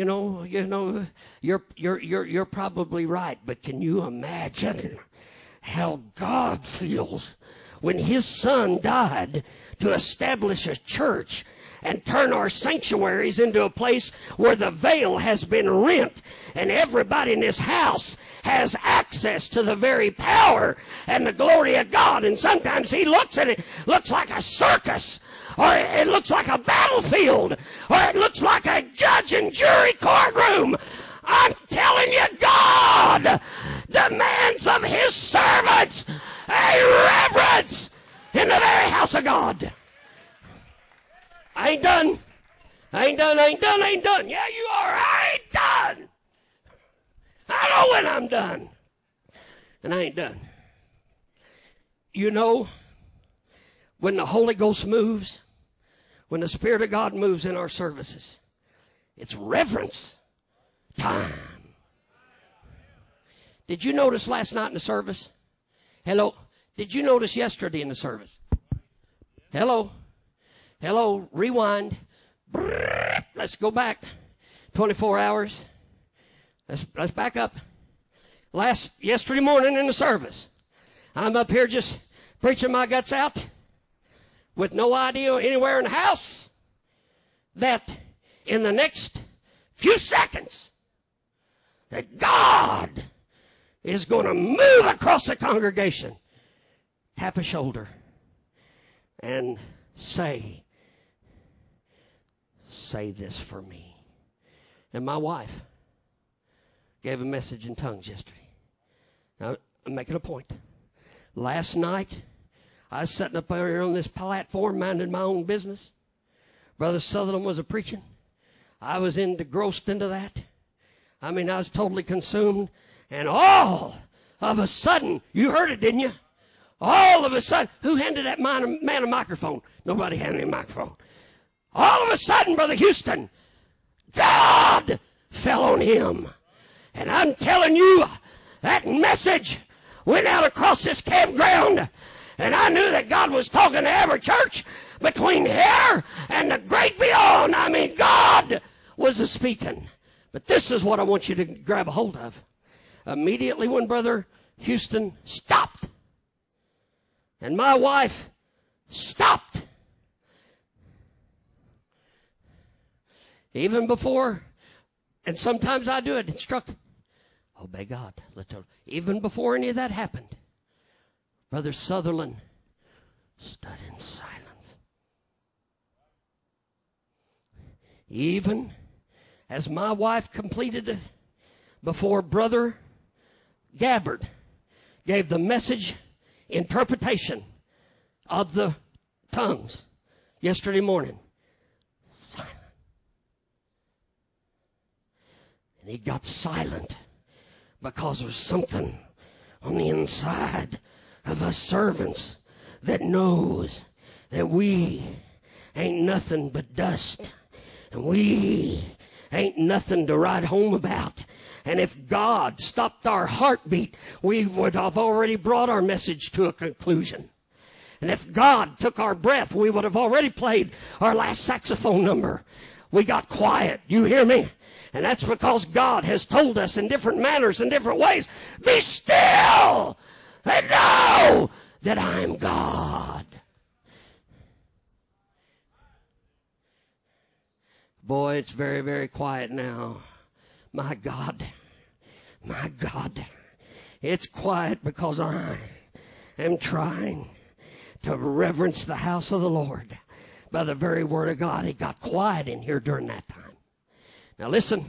You're probably right, but can you imagine how God feels when his son died to establish a church and turn our sanctuaries into a place where the veil has been rent and everybody in this house has access to the very power and the glory of God. And sometimes he looks at it, looks like a circus, or it looks like a battlefield, or it looks like a judge and jury courtroom. I'm telling you, God demands of his servants a reverence in the very house of God. I ain't done. Yeah, you are. I ain't done. I know when I'm done. And I ain't done. When the Holy Ghost moves, when the Spirit of God moves in our services, it's reverence time. Did you notice last night in the service? Hello? Did you notice yesterday in the service? Hello? Rewind. Let's go back 24 hours. Let's back up. Yesterday morning in the service, I'm up here just preaching my guts out with no idea anywhere in the house that in the next few seconds that God is going to move across the congregation, tap a shoulder, and say this for me. And my wife gave a message in tongues yesterday. Now, I'm making a point. Last night, I was sitting up there on this platform minding my own business. Brother Sutherland was preaching. I was engrossed into that. I was totally consumed. And all of a sudden, you heard it, didn't you? All of a sudden, who handed that man a microphone? Nobody handed him a microphone. All of a sudden, Brother Houston, God fell on him. And I'm telling you, that message went out across this campground, and I knew that God was talking to every church between here and the great beyond. God was speaking. But this is what I want you to grab a hold of. Immediately when Brother Houston stopped, and my wife stopped, even before, and sometimes I do it, instruct, obey God. Even before any of that happened, Brother Sutherland stood in silence. Even as my wife completed it, before Brother Gabbard gave the message interpretation of the tongues yesterday morning, silent. And he got silent because there's something on the inside of us servants that knows that we ain't nothing but dust, and we ain't nothing to write home about. And if God stopped our heartbeat, we would have already brought our message to a conclusion. And if God took our breath, we would have already played our last saxophone number. We got quiet. You hear me? And that's because God has told us in different manners and different ways, be still and know that I'm God. Boy, it's very, very quiet now. My God. My God. It's quiet because I am trying to reverence the house of the Lord by the very word of God. It got quiet in here during that time. Now listen.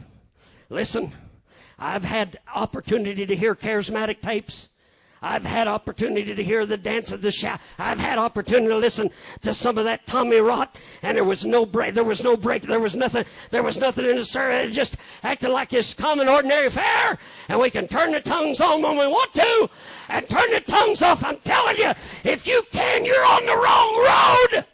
I've had opportunity to hear charismatic tapes. I've had opportunity to hear the dance of the shout. I've had opportunity to listen to some of that Tommy Rott, and there was no break. There was nothing in the service. It just acted like it's common, ordinary fare, and we can turn the tongues on when we want to, and turn the tongues off. I'm telling you, if you can, you're on the wrong road.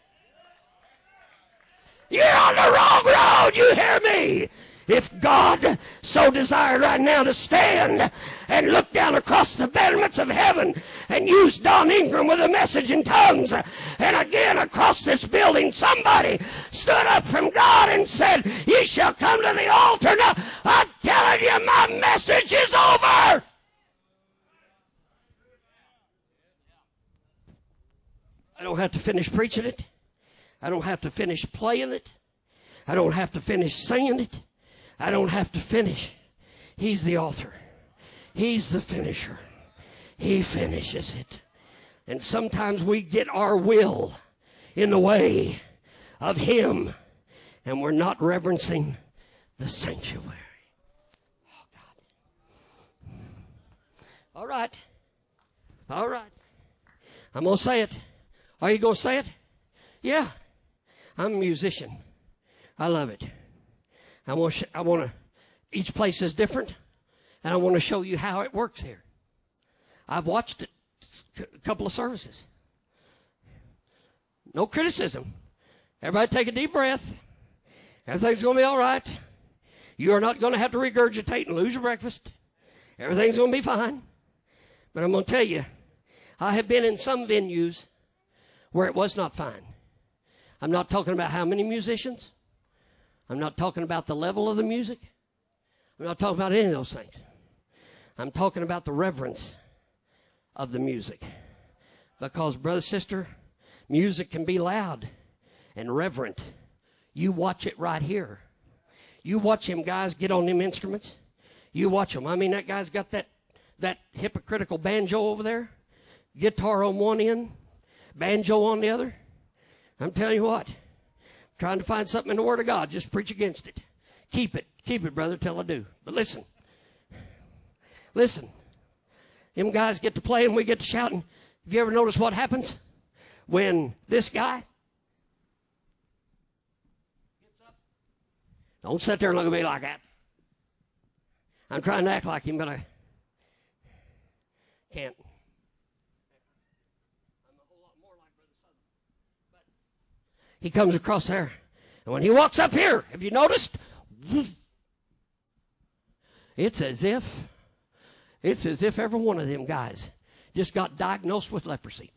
You're on the wrong road. You hear me? If God so desired right now to stand and look down across the battlements of heaven and use Don Ingram with a message in tongues, and again across this building somebody stood up from God and said, ye shall come to the altar. Now, I'm telling you, my message is over. I don't have to finish preaching it. I don't have to finish playing it. I don't have to finish singing it. I don't have to finish. He's the author. He's the finisher. He finishes it. And sometimes we get our will in the way of Him, and we're not reverencing the sanctuary. Oh, God. All right. I'm going to say it. Are you going to say it? Yeah. I'm a musician. I love it. I want to, each place is different, and I want to show you how it works here. I've watched it, a couple of services. No criticism. Everybody take a deep breath. Everything's going to be all right. You are not going to have to regurgitate and lose your breakfast. Everything's going to be fine. But I'm going to tell you, I have been in some venues where it was not fine. I'm not talking about how many musicians. I'm not talking about the level of the music. I'm not talking about any of those things. I'm talking about the reverence of the music. Because, brother, sister, music can be loud and reverent. You watch it right here. You watch them guys get on them instruments. You watch them. I mean, that guy's got that hypocritical banjo over there, guitar on one end, banjo on the other. I'm telling you what. Trying to find something in the Word of God. Just preach against it. Keep it, brother, till I do. But listen. Them guys get to play and we get to shouting. Have you ever noticed what happens when this guy gets up? Don't sit there and look at me like that. I'm trying to act like him, but I can't. He comes across there. And when he walks up here, have you noticed? It's as if every one of them guys just got diagnosed with leprosy.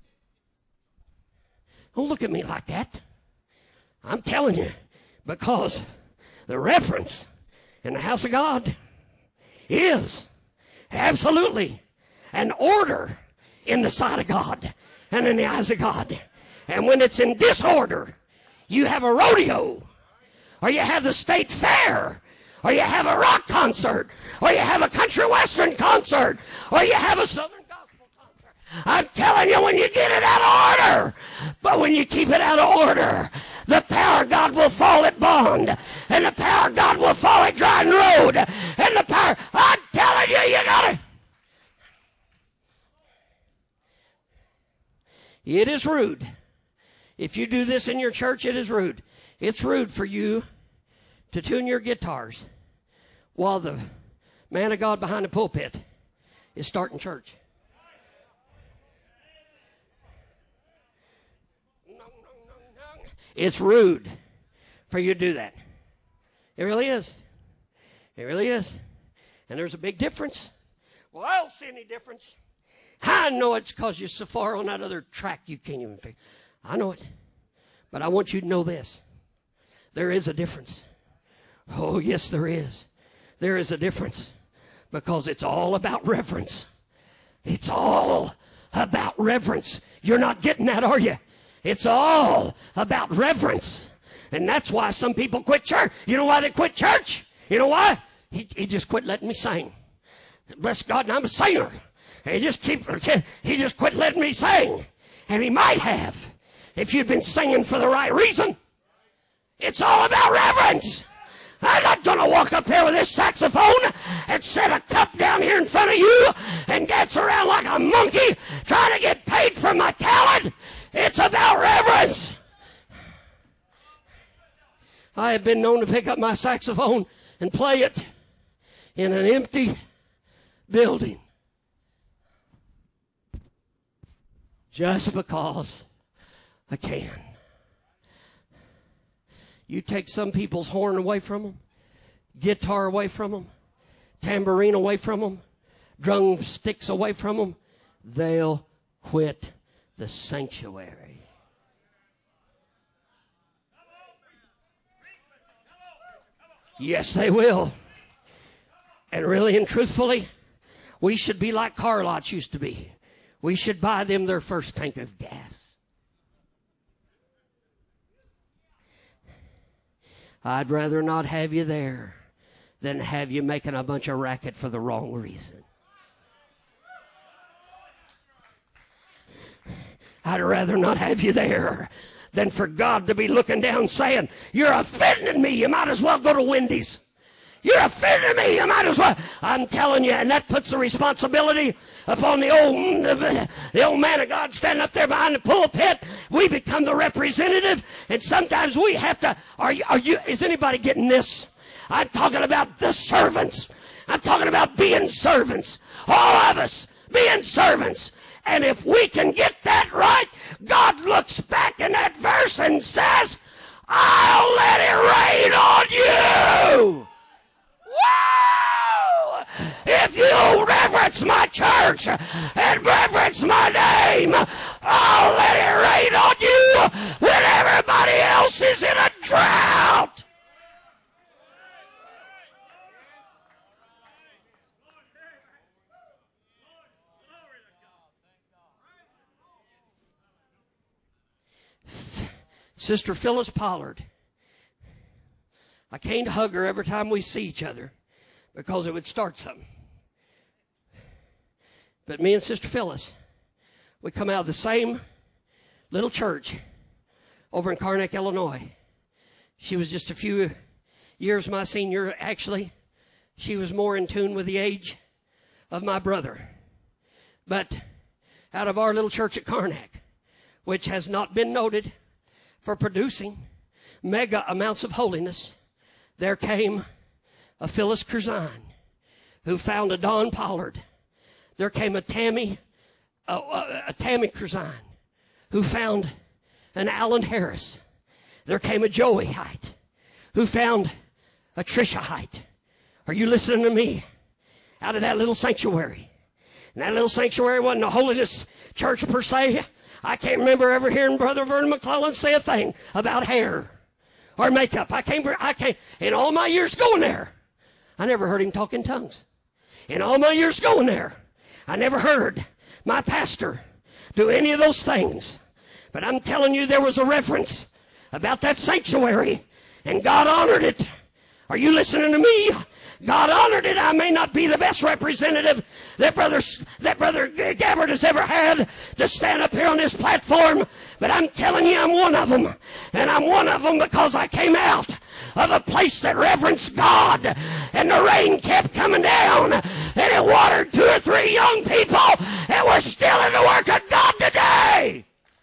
Don't look at me like that. I'm telling you, because the reference in the house of God is absolutely an order in the sight of God and in the eyes of God. And when it's in disorder, you have a rodeo, or you have the state fair, or you have a rock concert, or you have a country western concert, or you have a southern gospel concert. I'm telling you, when you get it out of order, but when you keep it out of order, the power of God will fall at Bond, and the power of God will fall at Dryden Road, and the power, I'm telling you, you gotta. It is rude. If you do this in your church, it is rude. It's rude for you to tune your guitars while the man of God behind the pulpit is starting church. It's rude for you to do that. It really is. It really is. And there's a big difference. Well, I don't see any difference. I know it's because you're so far on that other track you can't even figure. I know it. But I want you to know this. There is a difference. Oh, yes, there is. There is a difference. Because it's all about reverence. It's all about reverence. You're not getting that, are you? It's all about reverence. And that's why some people quit church. You know why they quit church? You know why? He just quit letting me sing. Bless God, and I'm a singer. And he just quit letting me sing. And he might have if you'd been singing for the right reason. It's all about reverence. I'm not going to walk up here with this saxophone and set a cup down here in front of you and dance around like a monkey trying to get paid for my talent. It's about reverence. I have been known to pick up my saxophone and play it in an empty building just because I can. You take some people's horn away from them, guitar away from them, tambourine away from them, drumsticks away from them, they'll quit the sanctuary. Yes, they will. And really and truthfully, we should be like car lots used to be. We should buy them their first tank of gas. I'd rather not have you there than have you making a bunch of racket for the wrong reason. I'd rather not have you there than for God to be looking down saying, you're offending me, you might as well go to Wendy's. You're offending me, you might as well. I'm telling you, and that puts the responsibility upon the old man of God standing up there behind the pulpit. We become the representative, and sometimes we have to, is anybody getting this? I'm talking about the servants. I'm talking about being servants. All of us being servants. And if we can get that right, God looks back in that verse and says, I'll let it rain on you. Whoa! If you reverence my church and reverence my name, I'll let it rain on you when everybody else is in a drought. Sister Phyllis Pollard. I can't hug her every time we see each other because it would start something. But me and Sister Phyllis, we come out of the same little church over in Karnak, Illinois. She was just a few years my senior. Actually, she was more in tune with the age of my brother. But out of our little church at Karnak, which has not been noted for producing mega amounts of holiness, there came a Phyllis Curzon who found a Don Pollard. There came a Tammy Curzon who found an Alan Harris. There came a Joey Height who found a Trisha Height. Are you listening to me? Out of that little sanctuary. And that little sanctuary wasn't a holiness church per se. I can't remember ever hearing Brother Vernon McClellan say a thing about hair or makeup. I can't, in all my years going there, I never heard him talk in tongues. In all my years going there, I never heard my pastor do any of those things. But I'm telling you, there was a reference about that sanctuary, and God honored it. Are you listening to me? God honored it. I may not be the best representative that Brother Gabbard has ever had to stand up here on this platform, but I'm telling you, I'm one of them. And I'm one of them because I came out of a place that reverenced God, and the rain kept coming down, and it watered 2 or 3 young people, and we're still in the work of God today.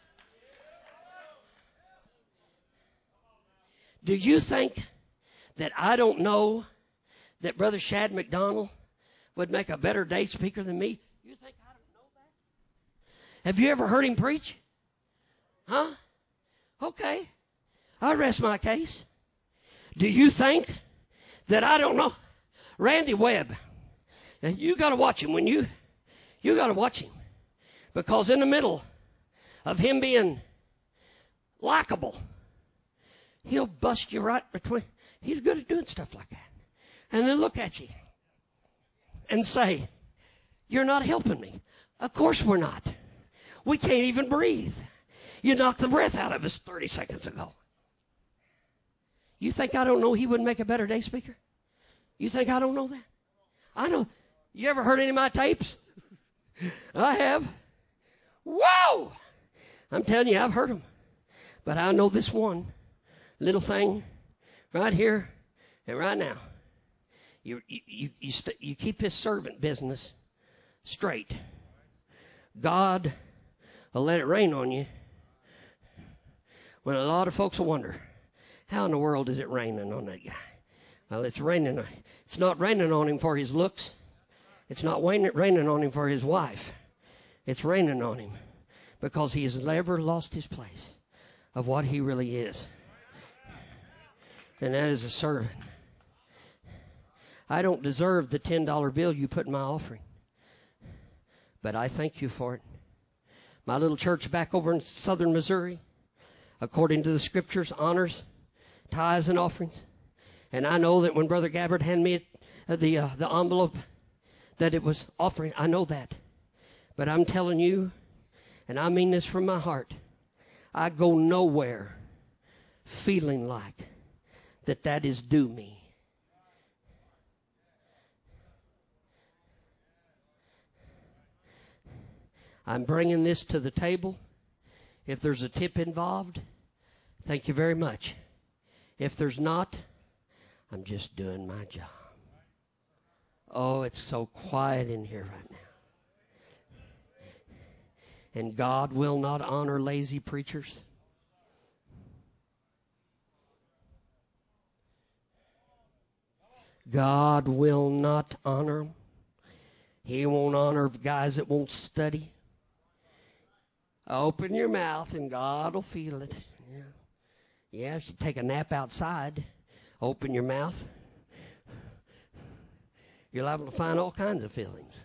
Do you think that I don't know that Brother Shad McDonald would make a better day speaker than me? You think I don't know that? Have you ever heard him preach? Huh? Okay. I'll rest my case. Do you think that I don't know? Randy Webb. Now, you got to watch him when you got to watch him. Because in the middle of him being likable, he'll bust you right between. He's good at doing stuff like that. And then look at you and say, you're not helping me. Of course we're not. We can't even breathe. You knocked the breath out of us 30 seconds ago. You think I don't know he would make a better day speaker? You think I don't know that? I know. You ever heard any of my tapes? I have. Whoa! I'm telling you, I've heard them. But I know this one little thing right here and right now. You keep his servant business straight. God will let it rain on you. When a lot of folks will wonder, how in the world is it raining on that guy? Well, it's raining. It's not raining on him for his looks. It's not raining on him for his wife. It's raining on him because he has never lost his place of what he really is. And that is a servant. I don't deserve the $10 bill you put in my offering, but I thank you for it. My little church back over in southern Missouri, according to the scriptures, honors tithes and offerings. And I know that when Brother Gabbard handed me the envelope, that it was offering. I know that. But I'm telling you, and I mean this from my heart, I go nowhere feeling like that is due me. I'm bringing this to the table. If there's a tip involved, thank you very much. If there's not, I'm just doing my job. Oh, it's so quiet in here right now. And God will not honor lazy preachers. God will not honor them. He won't honor guys that won't study. Open your mouth and God will feel it. Yeah, if you take a nap outside, open your mouth, you're liable to find all kinds of feelings.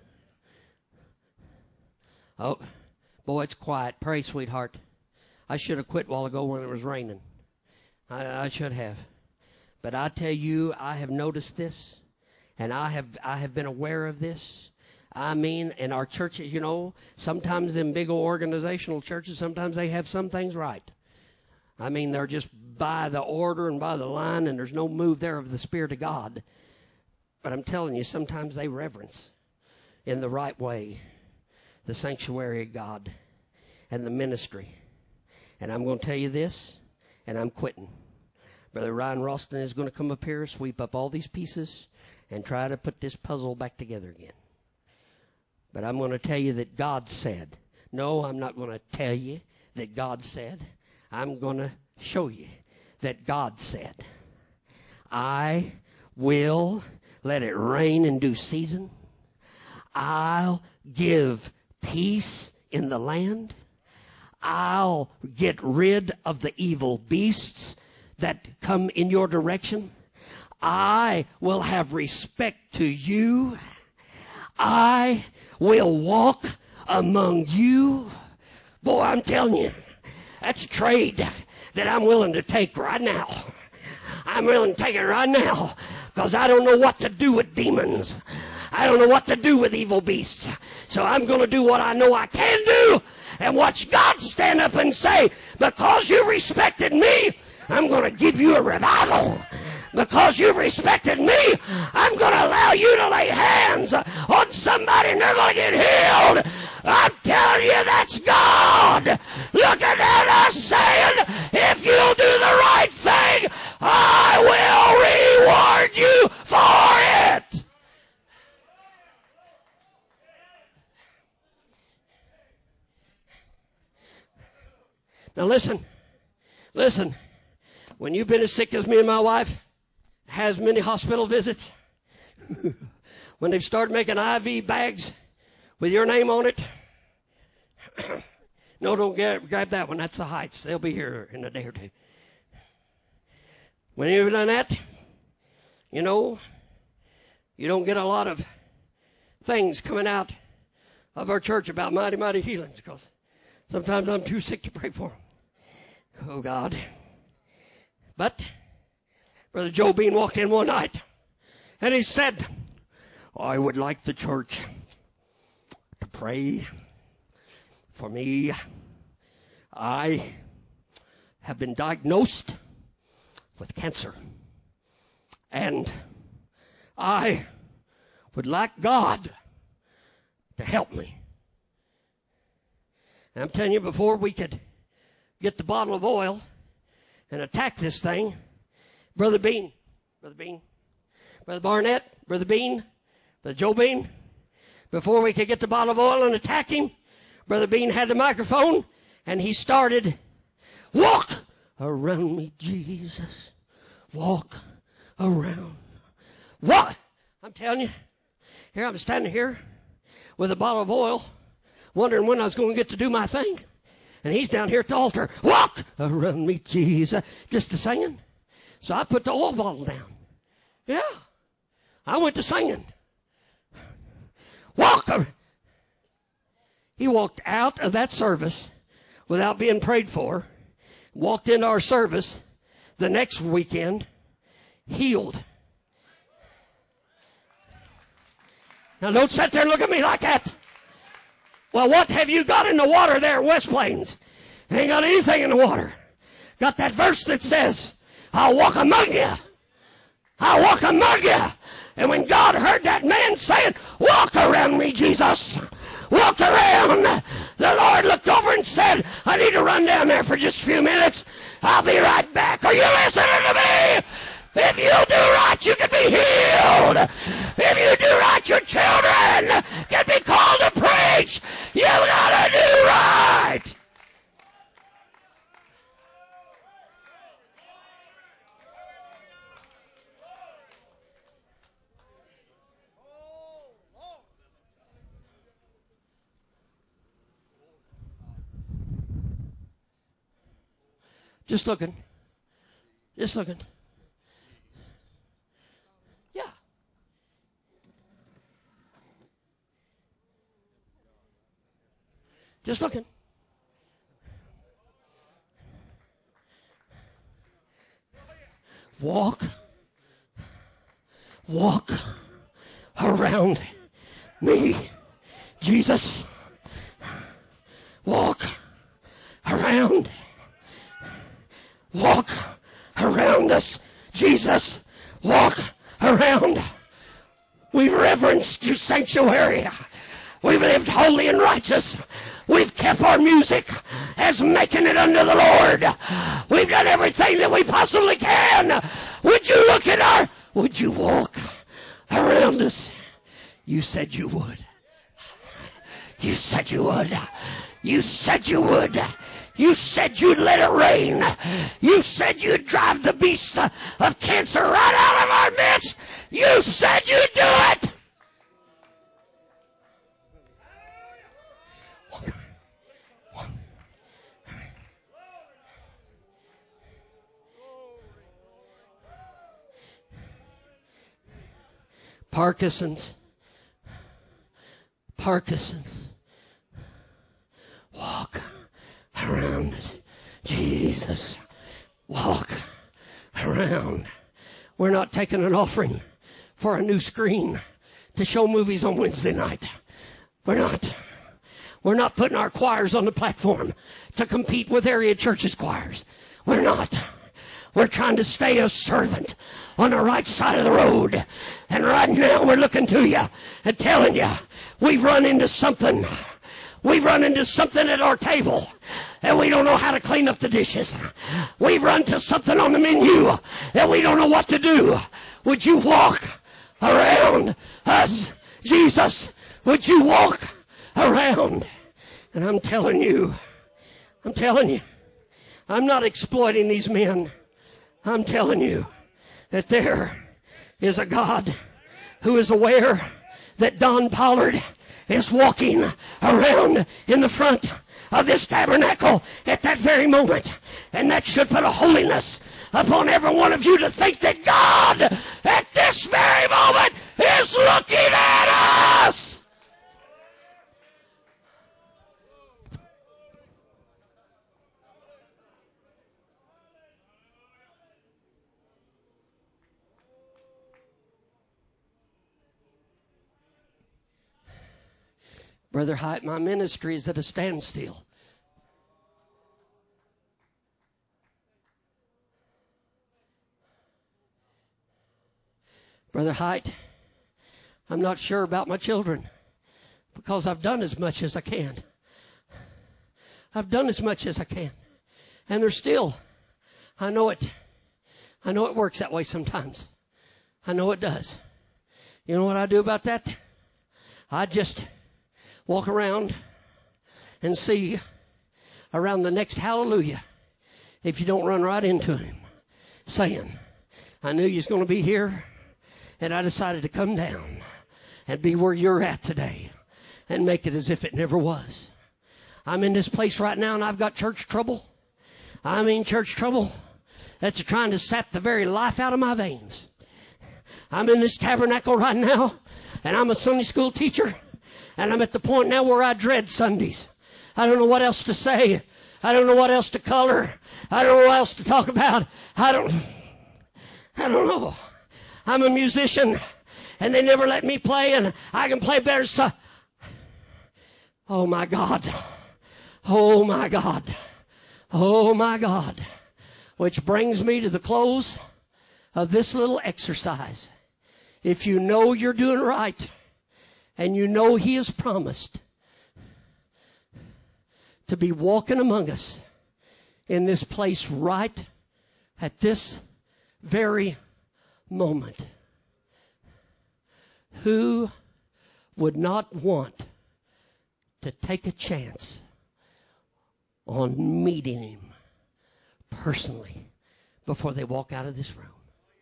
Oh, boy, it's quiet. Pray, sweetheart. I should have quit a while ago when it was raining. I should have. But I tell you, I have noticed this, and I have been aware of this. I mean, in our churches, you know, sometimes in big old organizational churches, sometimes they have some things right. I mean, they're just by the order and by the line, and there's no move there of the Spirit of God. But I'm telling you, sometimes they reverence in the right way the sanctuary of God and the ministry. And I'm going to tell you this, and I'm quitting. Brother Ryan Ralston is going to come up here, sweep up all these pieces, and try to put this puzzle back together again. But I'm going to tell you that God said. No, I'm not going to tell you that God said. I'm going to show you that God said, I will let it rain in due season. I'll give peace in the land. I'll get rid of the evil beasts that come in your direction. I will have respect to you. I will walk among you. Boy, I'm telling you, that's a trade that I'm willing to take right now. I'm willing to take it right now because I don't know what to do with demons. I don't know what to do with evil beasts. So I'm going to do what I know I can do and watch God stand up and say, because you respected me, I'm going to give you a revival. Because you've respected me, I'm going to allow you to lay hands on somebody and they're going to get healed. I'm telling you, that's God looking at us saying, if you'll do the right thing, I will reward you for it. Now listen, when you've been as sick as me and my wife, has many hospital visits, when they've started making IV bags with your name on it, no, don't grab that one. That's the Heights. They'll be here in a day or two. When you've done that, you know, you don't get a lot of things coming out of our church about mighty, mighty healings, because sometimes I'm too sick to pray for them. Oh, God. But Brother Joe Bean walked in one night, and he said, I would like the church to pray for me. I have been diagnosed with cancer, and I would like God to help me. And I'm telling you, before we could get the bottle of oil and attack this thing, Brother Barnett, Brother Bean, Brother Joe Bean, before we could get the bottle of oil and attack him, Brother Bean had the microphone, and he started, walk around me, Jesus. Walk around. What? I'm telling you, here I'm standing here with a bottle of oil, wondering when I was going to get to do my thing. And he's down here at the altar. Walk around me, Jesus. Just a singing. So I put the oil bottle down. Yeah. I went to singing. Walk around. He walked out of that service without being prayed for. Walked into our service the next weekend, healed. Now don't sit there and look at me like that. Well, what have you got in the water there, West Plains? Ain't got anything in the water. Got that verse that says, I'll walk among you. I'll walk among you. And when God heard that man saying, walk around me, Jesus. Walk around. The Lord looked over and said, I need to run down there for just a few minutes. I'll be right back. Are you listening to me? If you do right, you can be healed. If you do right, your children can be called to preach. You gotta do right. Just looking. Just looking. Yeah. Just looking. Walk around me, Jesus. Walk around. Walk around us, Jesus. Walk around. We've reverenced your sanctuary. We've lived holy and righteous. We've kept our music as making it unto the Lord. We've done everything that we possibly can. Would you walk around us? You said you would. You said you would. You said you would. You said you'd let it rain. You said you'd drive the beast of cancer right out of our midst. You said you'd do it. Parkinson's. Walk around us. Jesus. Walk around. We're not taking an offering for a new screen to show movies on Wednesday night. We're not. We're not putting our choirs on the platform to compete with area churches' choirs. We're not. We're trying to stay a servant on the right side of the road. And right now we're looking to you and telling you we've run into something. We've run into something at our table and we don't know how to clean up the dishes. We've run to something on the menu and we don't know what to do. Would you walk around us, Jesus? Would you walk around? And I'm telling you, I'm not exploiting these men. I'm telling you that there is a God who is aware that Don Pollard is walking around in the front of this tabernacle at that very moment. And that should put a holiness upon every one of you to think that God at this very moment is looking at us. Brother Hyatt, my ministry is at a standstill. Brother Hyatt, I'm not sure about my children because I've done as much as I can. I've done as much as I can. And they're still, I know it works that way sometimes. I know it does. You know what I do about that? I just walk around and see around the next hallelujah if you don't run right into him saying, I knew you was going to be here and I decided to come down and be where you're at today and make it as if it never was. I'm in this place right now and I've got church trouble. I mean church trouble that's trying to sap the very life out of my veins. I'm in this tabernacle right now and I'm a Sunday school teacher. And I'm at the point now where I dread Sundays. I don't know what else to say. I don't know what else to color. I don't know what else to talk about. I don't know. I'm a musician and they never let me play and I can play better. Oh my God. Oh my God. Oh my God. Which brings me to the close of this little exercise. If you know you're doing right, and you know he has promised to be walking among us in this place right at this very moment. Who would not want to take a chance on meeting him personally before they walk out of this room?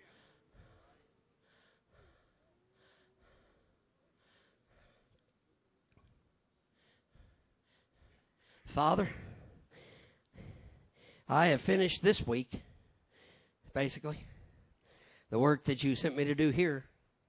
Father, I have finished this week, basically, the work that you sent me to do here.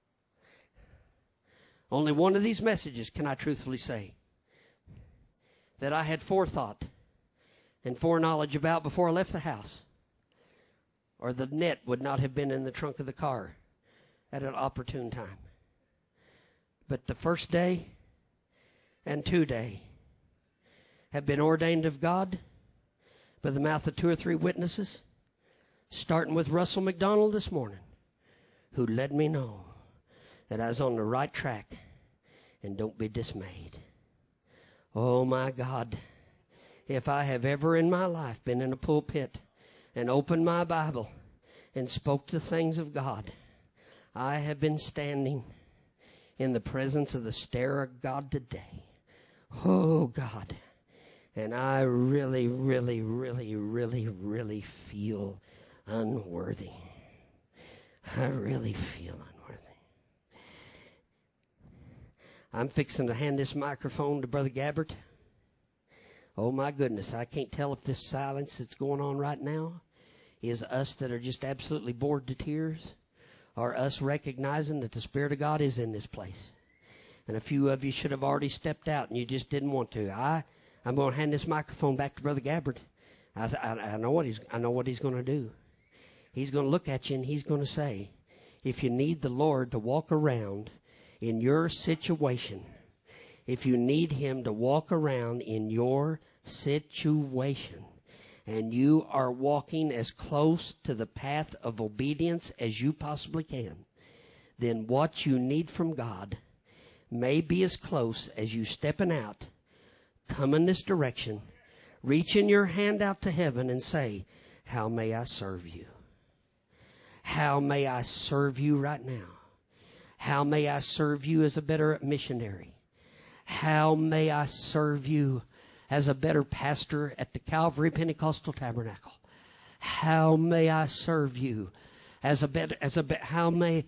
Only one of these messages can I truthfully say that I had forethought and foreknowledge about before I left the house, or the net would not have been in the trunk of the car at an opportune time. But the first day and today have been ordained of God by the mouth of 2 or 3 witnesses, starting with Russell McDonald this morning, who let me know that I was on the right track and don't be dismayed. Oh my God, if I have ever in my life been in a pulpit and opened my Bible and spoke the things of God, I have been standing in the presence of the stare of God today. Oh God. And I really, really, really, really, really feel unworthy. I really feel unworthy. I'm fixing to hand this microphone to Brother Gabbard. Oh my goodness, I can't tell if this silence that's going on right now is us that are just absolutely bored to tears, or us recognizing that the Spirit of God is in this place. And a few of you should have already stepped out and you just didn't want to. I'm going to hand this microphone back to Brother Gabbard. I know what he's going to do. He's going to look at you and he's going to say, if you need the Lord to walk around in your situation, if you need Him to walk around in your situation, and you are walking as close to the path of obedience as you possibly can, then what you need from God may be as close as you stepping out, come in this direction, reaching your hand out to heaven and say, how may I serve you? How may I serve you right now? How may I serve you as a better missionary? How may I serve you as a better pastor at the Calvary Pentecostal Tabernacle? How may I serve you as how may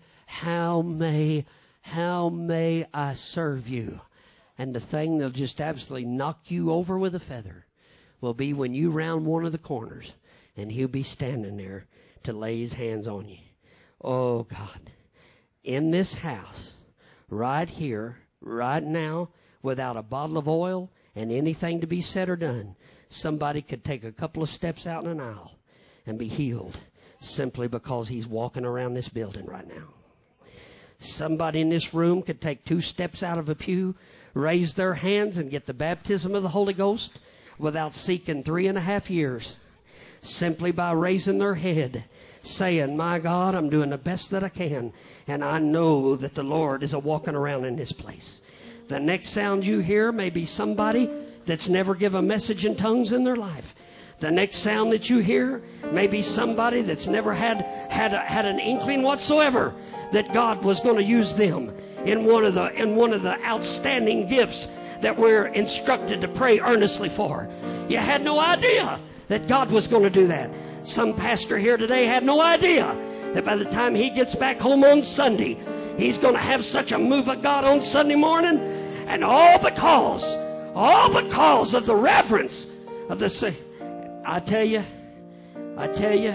I serve you? And the thing that'll just absolutely knock you over with a feather will be when you round one of the corners and He'll be standing there to lay His hands on you. Oh God, in this house, right here, right now, without a bottle of oil and anything to be said or done, somebody could take a couple of steps out in an aisle and be healed simply because he's walking around this building right now. Somebody in this room could take 2 steps out of a pew, raise their hands, and get the baptism of the Holy Ghost without seeking 3.5 years, simply by raising their head, saying, my God, I'm doing the best that I can, and I know that the Lord is walking around in this place. The next sound you hear may be somebody that's never given a message in tongues in their life. The next sound that you hear may be somebody that's never had an inkling whatsoever that God was going to use them in one of the outstanding gifts that we're instructed to pray earnestly for. You had no idea that God was going to do that. Some pastor here today had no idea that by the time he gets back home on Sunday, he's going to have such a move of God on Sunday morning, and all because of the reverence of the. I tell you, I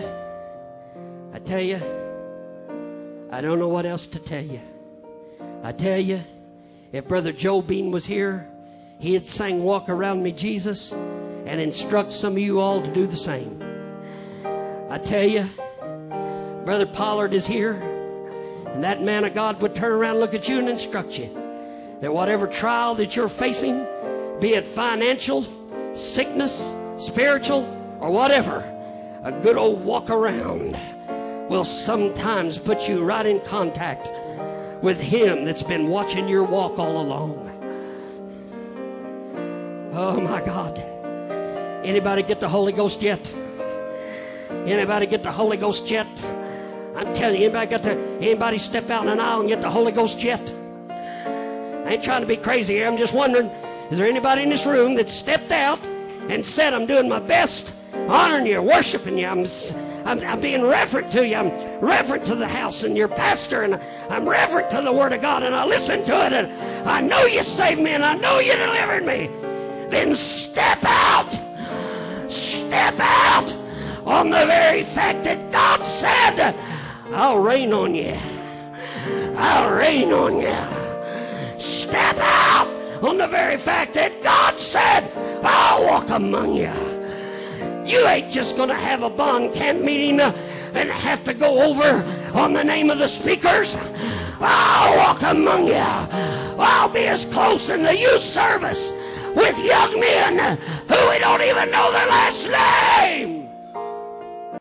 don't know what else to tell you. I tell you, if Brother Joe Bean was here, he had sang Walk Around Me, Jesus, and instruct some of you all to do the same. I tell you, Brother Pollard is here, and that man of God would turn around and look at you and instruct you that whatever trial that you're facing, be it financial, sickness, spiritual, or whatever, a good old walk around will sometimes put you right in contact with Him that's been watching your walk all along. Oh my God. Anybody get the Holy Ghost yet? Anybody get the Holy Ghost yet? I'm telling you, anybody step out in an aisle and get the Holy Ghost yet? I ain't trying to be crazy here. I'm just wondering, is there anybody in this room that stepped out and said, I'm doing my best, honoring you, worshiping you, I'm being reverent to you, I'm reverent to the house and your pastor, and I'm reverent to the Word of God, and I listen to it, and I know you saved me, and I know you delivered me. Then step out on the very fact that God said, I'll rain on you. I'll rain on you. Step out on the very fact that God said, I'll walk among you. You ain't just going to have a bond camp meeting and have to go over on the name of the speakers. I'll walk among you. I'll be as close in the youth service with young men who we don't even know their last name.